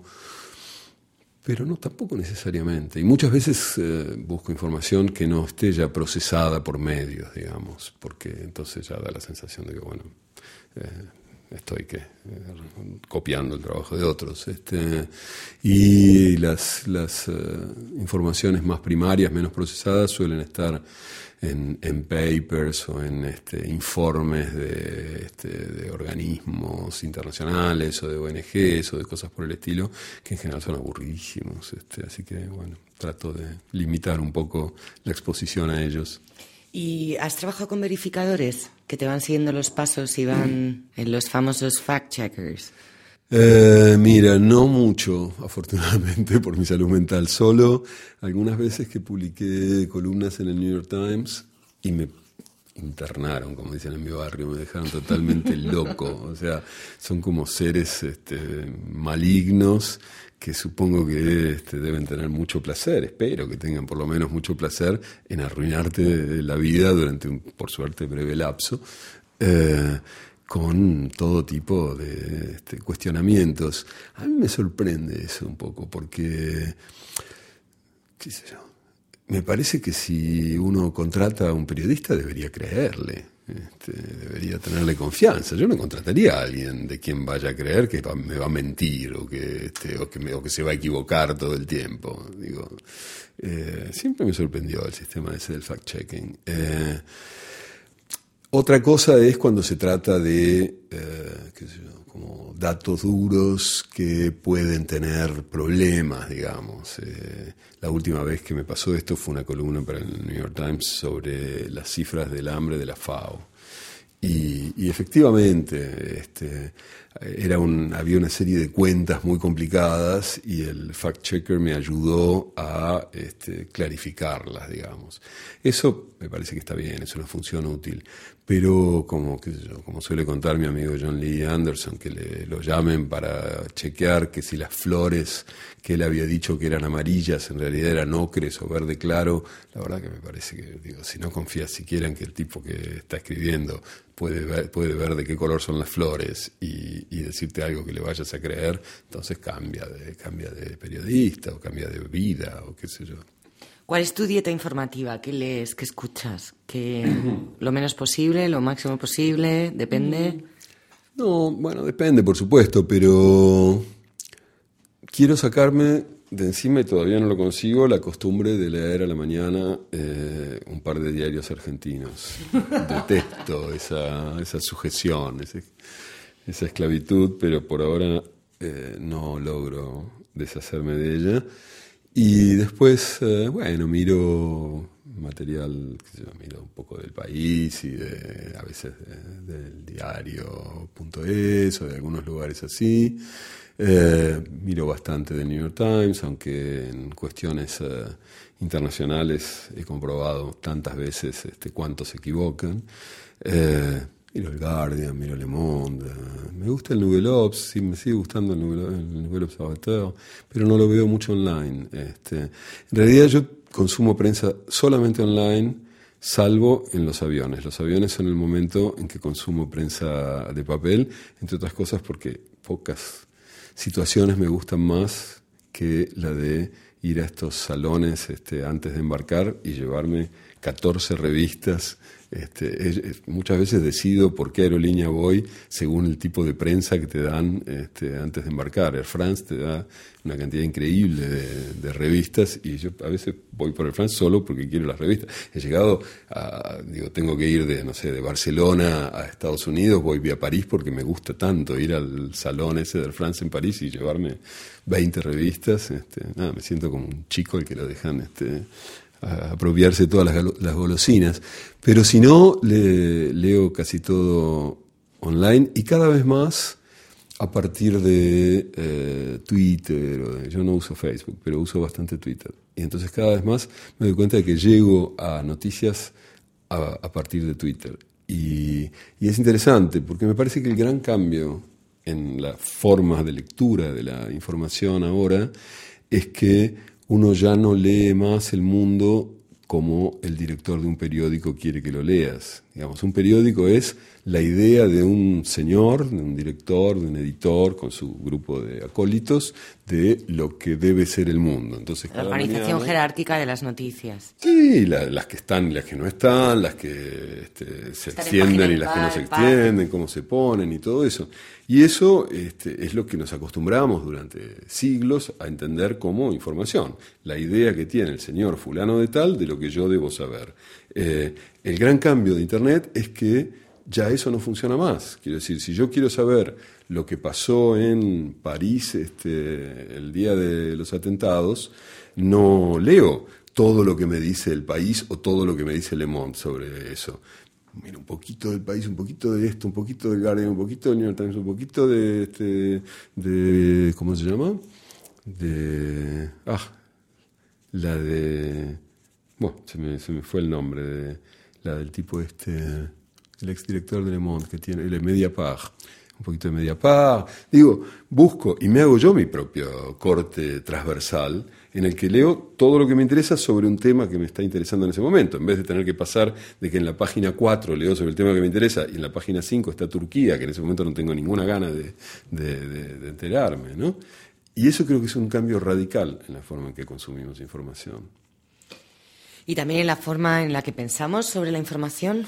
pero no, tampoco necesariamente. Y muchas veces eh, busco información que no esté ya procesada por medios, digamos, porque entonces ya da la sensación de que, bueno, eh, estoy ¿qué? Eh, copiando el trabajo de otros. Este, y las, las uh, informaciones más primarias, menos procesadas, suelen estar En, en papers o en este, informes de, este, de organismos internacionales o de O N Ges o de cosas por el estilo, que en general son aburridísimos. Este, así que, bueno, trato de limitar un poco la exposición a ellos. ¿Y has trabajado con verificadores que te van siguiendo los pasos y van en los famosos fact-checkers? Eh, mira, no mucho, afortunadamente, por mi salud mental. Solo algunas veces que publiqué columnas en el New York Times y me internaron, como dicen en mi barrio, me dejaron totalmente loco. O sea, son como seres este, malignos que supongo que este, deben tener mucho placer, espero que tengan por lo menos mucho placer en arruinarte la vida durante un, por suerte, breve lapso. Eh, con todo tipo de este, cuestionamientos. A mí me sorprende eso un poco, porque, qué sé yo, me parece que si uno contrata a un periodista debería creerle, este, debería tenerle confianza. Yo no contrataría a alguien de quien vaya a creer que va, me va a mentir o que, este, o, que me, o que se va a equivocar todo el tiempo. Digo, eh, siempre me sorprendió el sistema ese del fact-checking. Eh, Otra cosa es cuando se trata de, eh, qué sé yo, como datos duros que pueden tener problemas, digamos. Eh, la última vez que me pasó esto fue una columna para el New York Times sobre las cifras del hambre de la FAO. Y, y efectivamente, este, era un, había una serie de cuentas muy complicadas y el fact-checker me ayudó a este, clarificarlas, digamos. Eso me parece que está bien, es una función útil. Pero como, qué sé yo, como suele contar mi amigo John Lee Anderson, que le, lo llamen para chequear que si las flores que él había dicho que eran amarillas en realidad eran ocres o verde claro, la verdad que me parece que, digo, si no confías siquiera en que el tipo que está escribiendo puede ver, puede ver de qué color son las flores y, y decirte algo que le vayas a creer, entonces cambia de, cambia de periodista o cambia de vida o qué sé yo. ¿Cuál es tu dieta informativa? ¿Qué lees? ¿Qué escuchas? ¿Qué, lo menos posible? ¿Lo máximo posible? ¿Depende? No, bueno, depende, por supuesto, pero quiero sacarme de encima, y todavía no lo consigo, la costumbre de leer a la mañana eh, un par de diarios argentinos. Detesto esa, esa sujeción, ese, esa esclavitud, pero por ahora eh, no logro deshacerme de ella. Y después, eh, bueno, miro material, qué sé yo, miro un poco del País y de, a veces de, del diario punto es o de algunos lugares así. Eh, miro bastante del New York Times, aunque en cuestiones eh, internacionales he comprobado tantas veces este, cuánto se equivocan. Eh, miro el Guardian, miro Le Monde. Me gusta el Nouvel Obs, sí, me sigue gustando el Nouvel, el Nouvel Observateur, pero no lo veo mucho online. Este, en realidad yo consumo prensa solamente online, salvo en los aviones. Los aviones son el momento en que consumo prensa de papel, entre otras cosas porque pocas situaciones me gustan más que la de ir a estos salones este, antes de embarcar y llevarme catorce revistas. Este, es, es, muchas veces decido por qué aerolínea voy según el tipo de prensa que te dan este, antes de embarcar. Air France te da una cantidad increíble de, de revistas y yo a veces voy por Air France solo porque quiero las revistas. He llegado a, digo, tengo que ir de, no sé, de Barcelona a Estados Unidos, voy vía París porque me gusta tanto ir al salón ese de Air France en París y llevarme veinte revistas. Este, nada, me siento como un chico al que lo dejan este, a apropiarse todas las, las golosinas, pero si no, le, leo casi todo online y cada vez más a partir de eh, Twitter. O de, yo no uso Facebook, pero uso bastante Twitter. Y entonces cada vez más me doy cuenta de que llego a noticias a, a partir de Twitter. Y, y es interesante porque me parece que el gran cambio en la forma de lectura de la información ahora es que uno ya no lee más el mundo como el director de un periódico quiere que lo leas. Digamos, un periódico es la idea de un señor, de un director, de un editor, con su grupo de acólitos, de lo que debe ser el mundo. Entonces, la organización mañana, jerárquica de las noticias. Sí, la, las que están y las que no están, las que este, se Estar extienden y las que no se extienden, cómo se ponen y todo eso. Y eso este, es lo que nos acostumbramos durante siglos a entender como información. La idea que tiene el señor fulano de tal de lo que yo debo saber. Eh, el gran cambio de Internet es que ya eso no funciona más. Quiero decir, si yo quiero saber lo que pasó en París este, el día de los atentados, no leo todo lo que me dice El País o todo lo que me dice Le Monde sobre eso. Mira, un poquito del País, un poquito de esto, un poquito del Guardian, un poquito del New York Times, un poquito de, este, de ¿cómo se llama? De, ah, la de, bueno, se me, se me fue el nombre, de, la del tipo este, el exdirector de Le Monde, que tiene, el Mediapart, un poquito de Mediapart. Digo, busco y me hago yo mi propio corte transversal en el que leo todo lo que me interesa sobre un tema que me está interesando en ese momento, en vez de tener que pasar de que en la página cuatro leo sobre el tema que me interesa y en la página cinco está Turquía, que en ese momento no tengo ninguna gana de, de, de, de enterarme, ¿no? Y eso creo que es un cambio radical en la forma en que consumimos información. ¿Y también en la forma en la que pensamos sobre la información?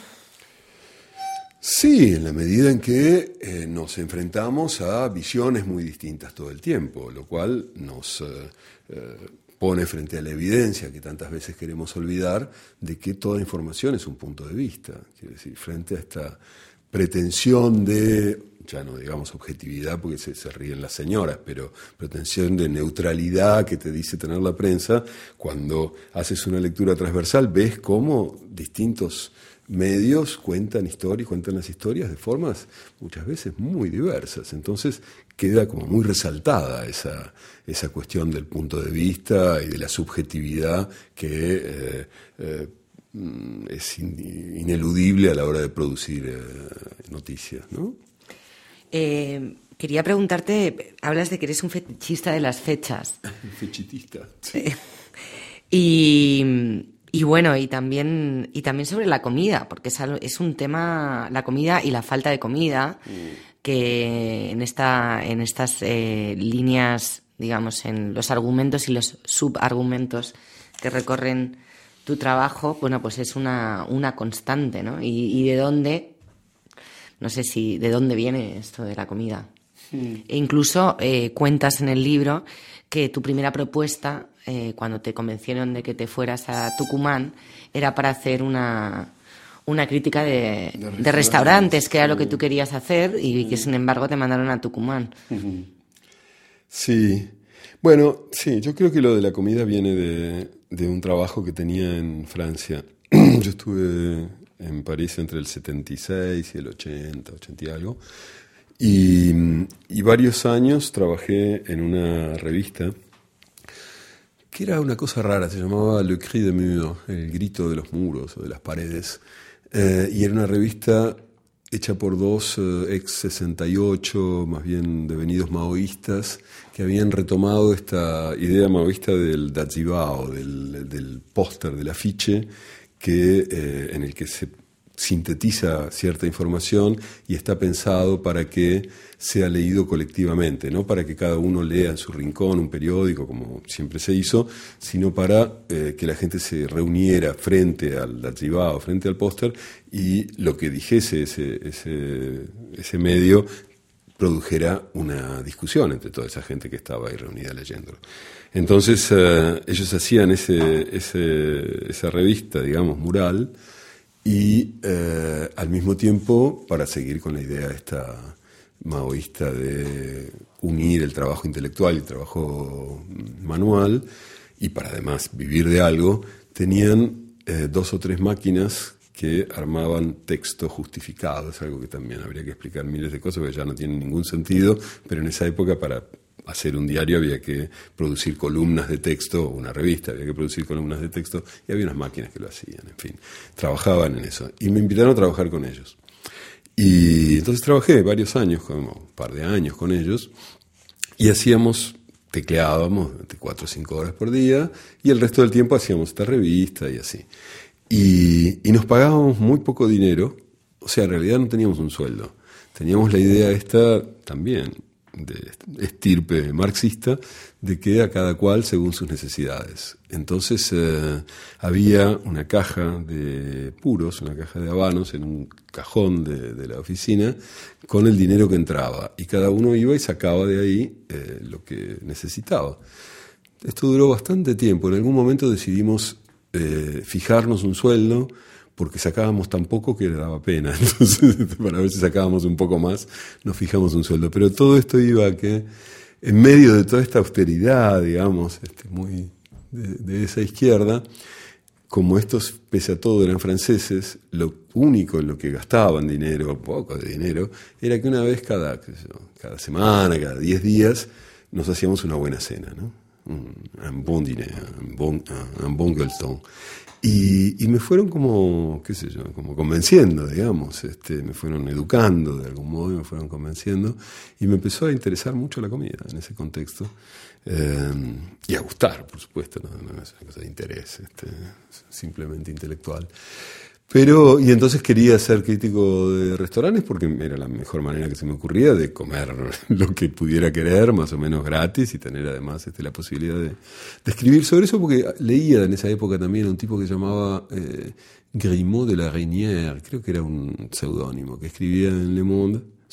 Sí, en la medida en que eh, nos enfrentamos a visiones muy distintas todo el tiempo, lo cual nos eh, eh, pone frente a la evidencia que tantas veces queremos olvidar de que toda información es un punto de vista. Quiero decir, frente a esta pretensión de, ya no digamos objetividad porque se, se ríen las señoras, pero pretensión de neutralidad que te dice tener la prensa, cuando haces una lectura transversal ves cómo distintos medios cuentan historias, cuentan las historias de formas muchas veces muy diversas. Entonces queda como muy resaltada esa, esa cuestión del punto de vista y de la subjetividad que eh, eh, es in, ineludible a la hora de producir eh, noticias, ¿no? Eh, quería preguntarte, hablas de que eres un fetichista de las fechas. Fechitista, sí. y... Y bueno, y también, y también sobre la comida, porque es, algo, es un tema, la comida y la falta de comida, mm. que en esta, en estas eh, líneas, digamos, en los argumentos y los subargumentos que recorren tu trabajo, bueno, pues es una, una constante, ¿no? Y, y de dónde, no sé si, de dónde viene esto de la comida. Mm. E incluso eh, cuentas en el libro que tu primera propuesta, eh, cuando te convencieron de que te fueras a Tucumán, era para hacer una, una crítica de, de, restaurantes, de restaurantes, que era lo que tú querías hacer y sí. que sin embargo te mandaron a Tucumán. Sí, bueno, sí, yo creo que lo de la comida viene de, de un trabajo que tenía en Francia. Yo estuve en París entre el setenta y seis y el ochenta, ochenta y algo, y, y varios años trabajé en una revista que era una cosa rara, se llamaba Le Cri des Murs, el grito de los muros o de las paredes, eh, y era una revista hecha por dos eh, ex sesenta y ocho, más bien devenidos maoístas, que habían retomado esta idea maoísta del dazhibao, del, del póster, del afiche, que, eh, en el que se sintetiza cierta información y está pensado para que sea leído colectivamente, no para que cada uno lea en su rincón un periódico, como siempre se hizo, sino para eh, que la gente se reuniera frente al dazhibao, frente al póster, y lo que dijese ese, ese, ese medio produjera una discusión entre toda esa gente que estaba ahí reunida leyéndolo. Entonces eh, ellos hacían ese, ese, esa revista, digamos, mural, y eh, al mismo tiempo, para seguir con la idea esta maoísta de unir el trabajo intelectual y el trabajo manual, y para además vivir de algo, tenían eh, dos o tres máquinas que armaban texto justificado. Es algo que también habría que explicar miles de cosas, porque ya no tienen ningún sentido, pero en esa época para hacer un diario había que producir columnas de texto, o una revista había que producir columnas de texto, y había unas máquinas que lo hacían, en fin, trabajaban en eso, y me invitaron a trabajar con ellos. Y entonces trabajé varios años, como un par de años con ellos, y hacíamos, tecleábamos cuatro o cinco horas por día, y el resto del tiempo hacíamos esta revista y así. Y, y nos pagábamos muy poco dinero, o sea, en realidad no teníamos un sueldo. Teníamos la idea esta también, de estirpe marxista, de que a cada cual según sus necesidades. Entonces eh, había una caja de puros, una caja de habanos en un cajón de, de la oficina con el dinero que entraba, y cada uno iba y sacaba de ahí eh, lo que necesitaba. Esto duró bastante tiempo. En algún momento decidimos eh, fijarnos un sueldo, porque sacábamos tan poco que le daba pena. Entonces, para ver si sacábamos un poco más, nos fijamos un sueldo. Pero todo esto iba a que, en medio de toda esta austeridad, digamos, este, muy de, de esa izquierda, como estos, pese a todo, eran franceses, lo único en lo que gastaban dinero, poco de dinero, era que una vez cada, qué sé yo, cada semana, cada diez días, nos hacíamos una buena cena, ¿no? Un, un bon dîner, un bon, un bon gueuleton. Y, y me fueron como, qué sé yo, como convenciendo, digamos, este, me fueron educando de algún modo y me fueron convenciendo, y me empezó a interesar mucho la comida en ese contexto, eh, y a gustar, por supuesto, no, no es una cosa de interés, este, simplemente intelectual. Pero, y entonces quería ser crítico de restaurantes porque era la mejor manera que se me ocurría de comer lo que pudiera querer, más o menos gratis, y tener además este, la posibilidad de, de escribir sobre eso, porque leía en esa época también a un tipo que se llamaba eh, Grimaud de la Reynière, creo que era un seudónimo, que escribía en Le Monde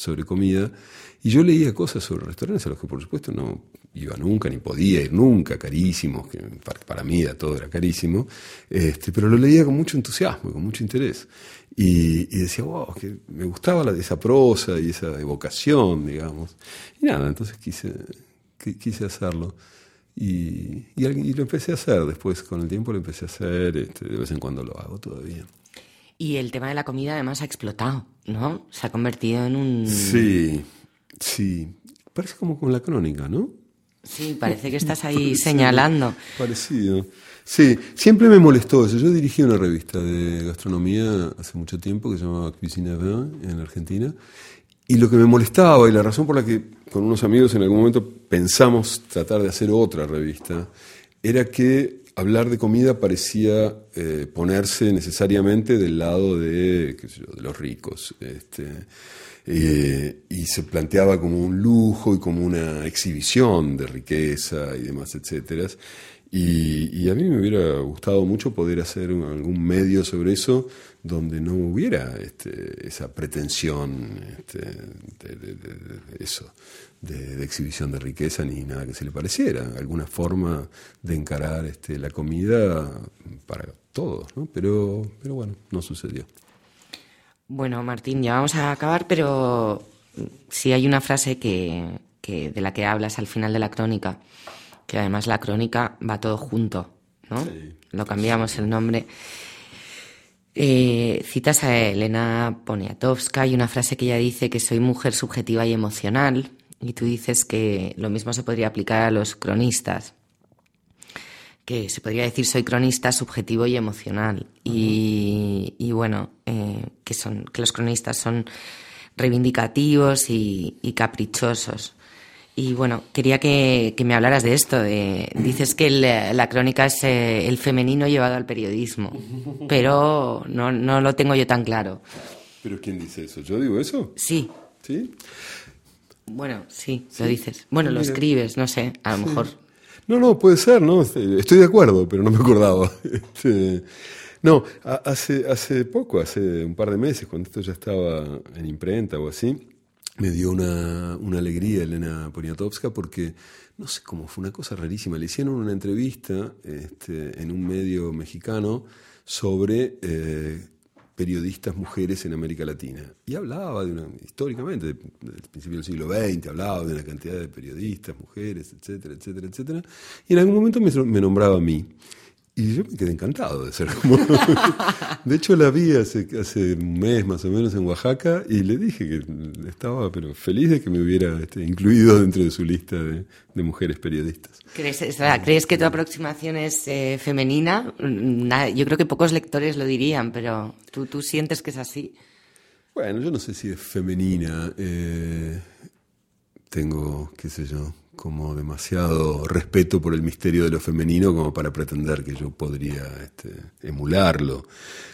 sobre comida, y yo leía cosas sobre restaurantes a los que por supuesto no iba nunca, ni podía ir nunca, carísimos, que para, para mí era, todo era carísimo, este, pero lo leía con mucho entusiasmo y con mucho interés. Y, y decía, wow, que me gustaba la, esa prosa y esa evocación, digamos. Y nada, entonces quise, quise hacerlo. Y, y, y lo empecé a hacer después, con el tiempo lo empecé a hacer, este, de vez en cuando lo hago todavía. Y el tema de la comida además ha explotado, ¿no? Se ha convertido en un... Sí, sí. Parece como con la crónica, ¿no? Sí, parece que estás ahí parecido, señalando. Parecido. Sí, siempre me molestó eso. Yo dirigí una revista de gastronomía hace mucho tiempo que se llamaba Cuisine Vin en Argentina. Y lo que me molestaba, y la razón por la que con unos amigos en algún momento pensamos tratar de hacer otra revista, era que hablar de comida parecía eh, ponerse necesariamente del lado de, qué sé yo, de los ricos. Este, eh, y se planteaba como un lujo y como una exhibición de riqueza y demás, etcétera. Y, y a mí me hubiera gustado mucho poder hacer un, algún medio sobre eso donde no hubiera este, esa pretensión este, de, de, de, de eso, de, de exhibición de riqueza ni nada que se le pareciera, alguna forma de encarar este, la comida para todos, ¿no? Pero, pero bueno, no sucedió. Bueno, Martín, ya vamos a acabar, pero sí hay una frase que, que de la que hablas al final de la crónica, que además la crónica va todo junto, ¿no? Sí. Lo cambiamos el nombre. Eh, citas a Elena Poniatowska y una frase que ella dice que soy mujer subjetiva y emocional, y tú dices que lo mismo se podría aplicar a los cronistas, que se podría decir soy cronista subjetivo y emocional. Uh-huh. y, y bueno, eh, que, son, que los cronistas son reivindicativos y, y caprichosos. Y bueno, quería que, que me hablaras de esto. De, dices que el, la crónica es eh, el femenino llevado al periodismo, pero no, no lo tengo yo tan claro. ¿Pero quién dice eso? ¿Yo digo eso? Sí. ¿Sí? Bueno, sí, sí. Lo dices. Bueno, Mira. Lo escribes, no sé, a lo sí. mejor. No, no, puede ser, ¿no? Estoy de acuerdo, pero no me acordaba. Este, no, hace, hace poco, hace un par de meses, cuando esto ya estaba en imprenta o así, me dio una, una alegría Elena Poniatowska porque, no sé cómo, fue una cosa rarísima. Le hicieron una entrevista este, en un medio mexicano sobre eh, periodistas mujeres en América Latina. Y hablaba de una, históricamente, del principio del siglo veinte, hablaba de una cantidad de periodistas, mujeres, etcétera, etcétera, etcétera. Y en algún momento me, me nombraba a mí. Y yo me quedé encantado de ser como... De hecho, la vi hace, hace un mes más o menos en Oaxaca y le dije que estaba pero feliz de que me hubiera este, incluido dentro de su lista de, de mujeres periodistas. ¿Crees, o sea, ¿crees que tu aproximación es eh, femenina? Nada, yo creo que pocos lectores lo dirían, pero ¿tú, tú sientes que es así? Bueno, yo no sé si es femenina. Eh, tengo, qué sé yo... como demasiado respeto por el misterio de lo femenino como para pretender que yo podría este, emularlo.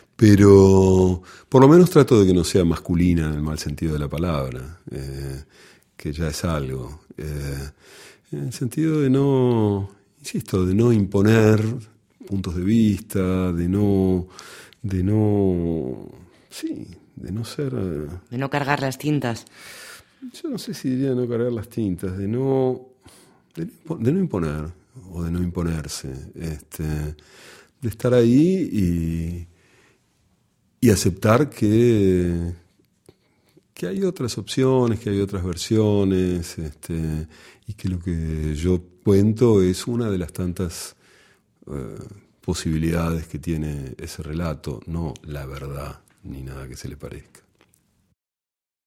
Pero por lo menos trato de que no sea masculina en el mal sentido de la palabra, eh, que ya es algo. Eh, en el sentido de no, insisto, de no imponer puntos de vista, de no, de no, sí, de no ser... De no cargar las tintas. Yo no sé si diría no cargar las tintas, de no, de, de no imponer o de no imponerse, este, de estar ahí y, y aceptar que, que hay otras opciones, que hay otras versiones, este, y que lo que yo cuento es una de las tantas eh, posibilidades que tiene ese relato, no la verdad ni nada que se le parezca.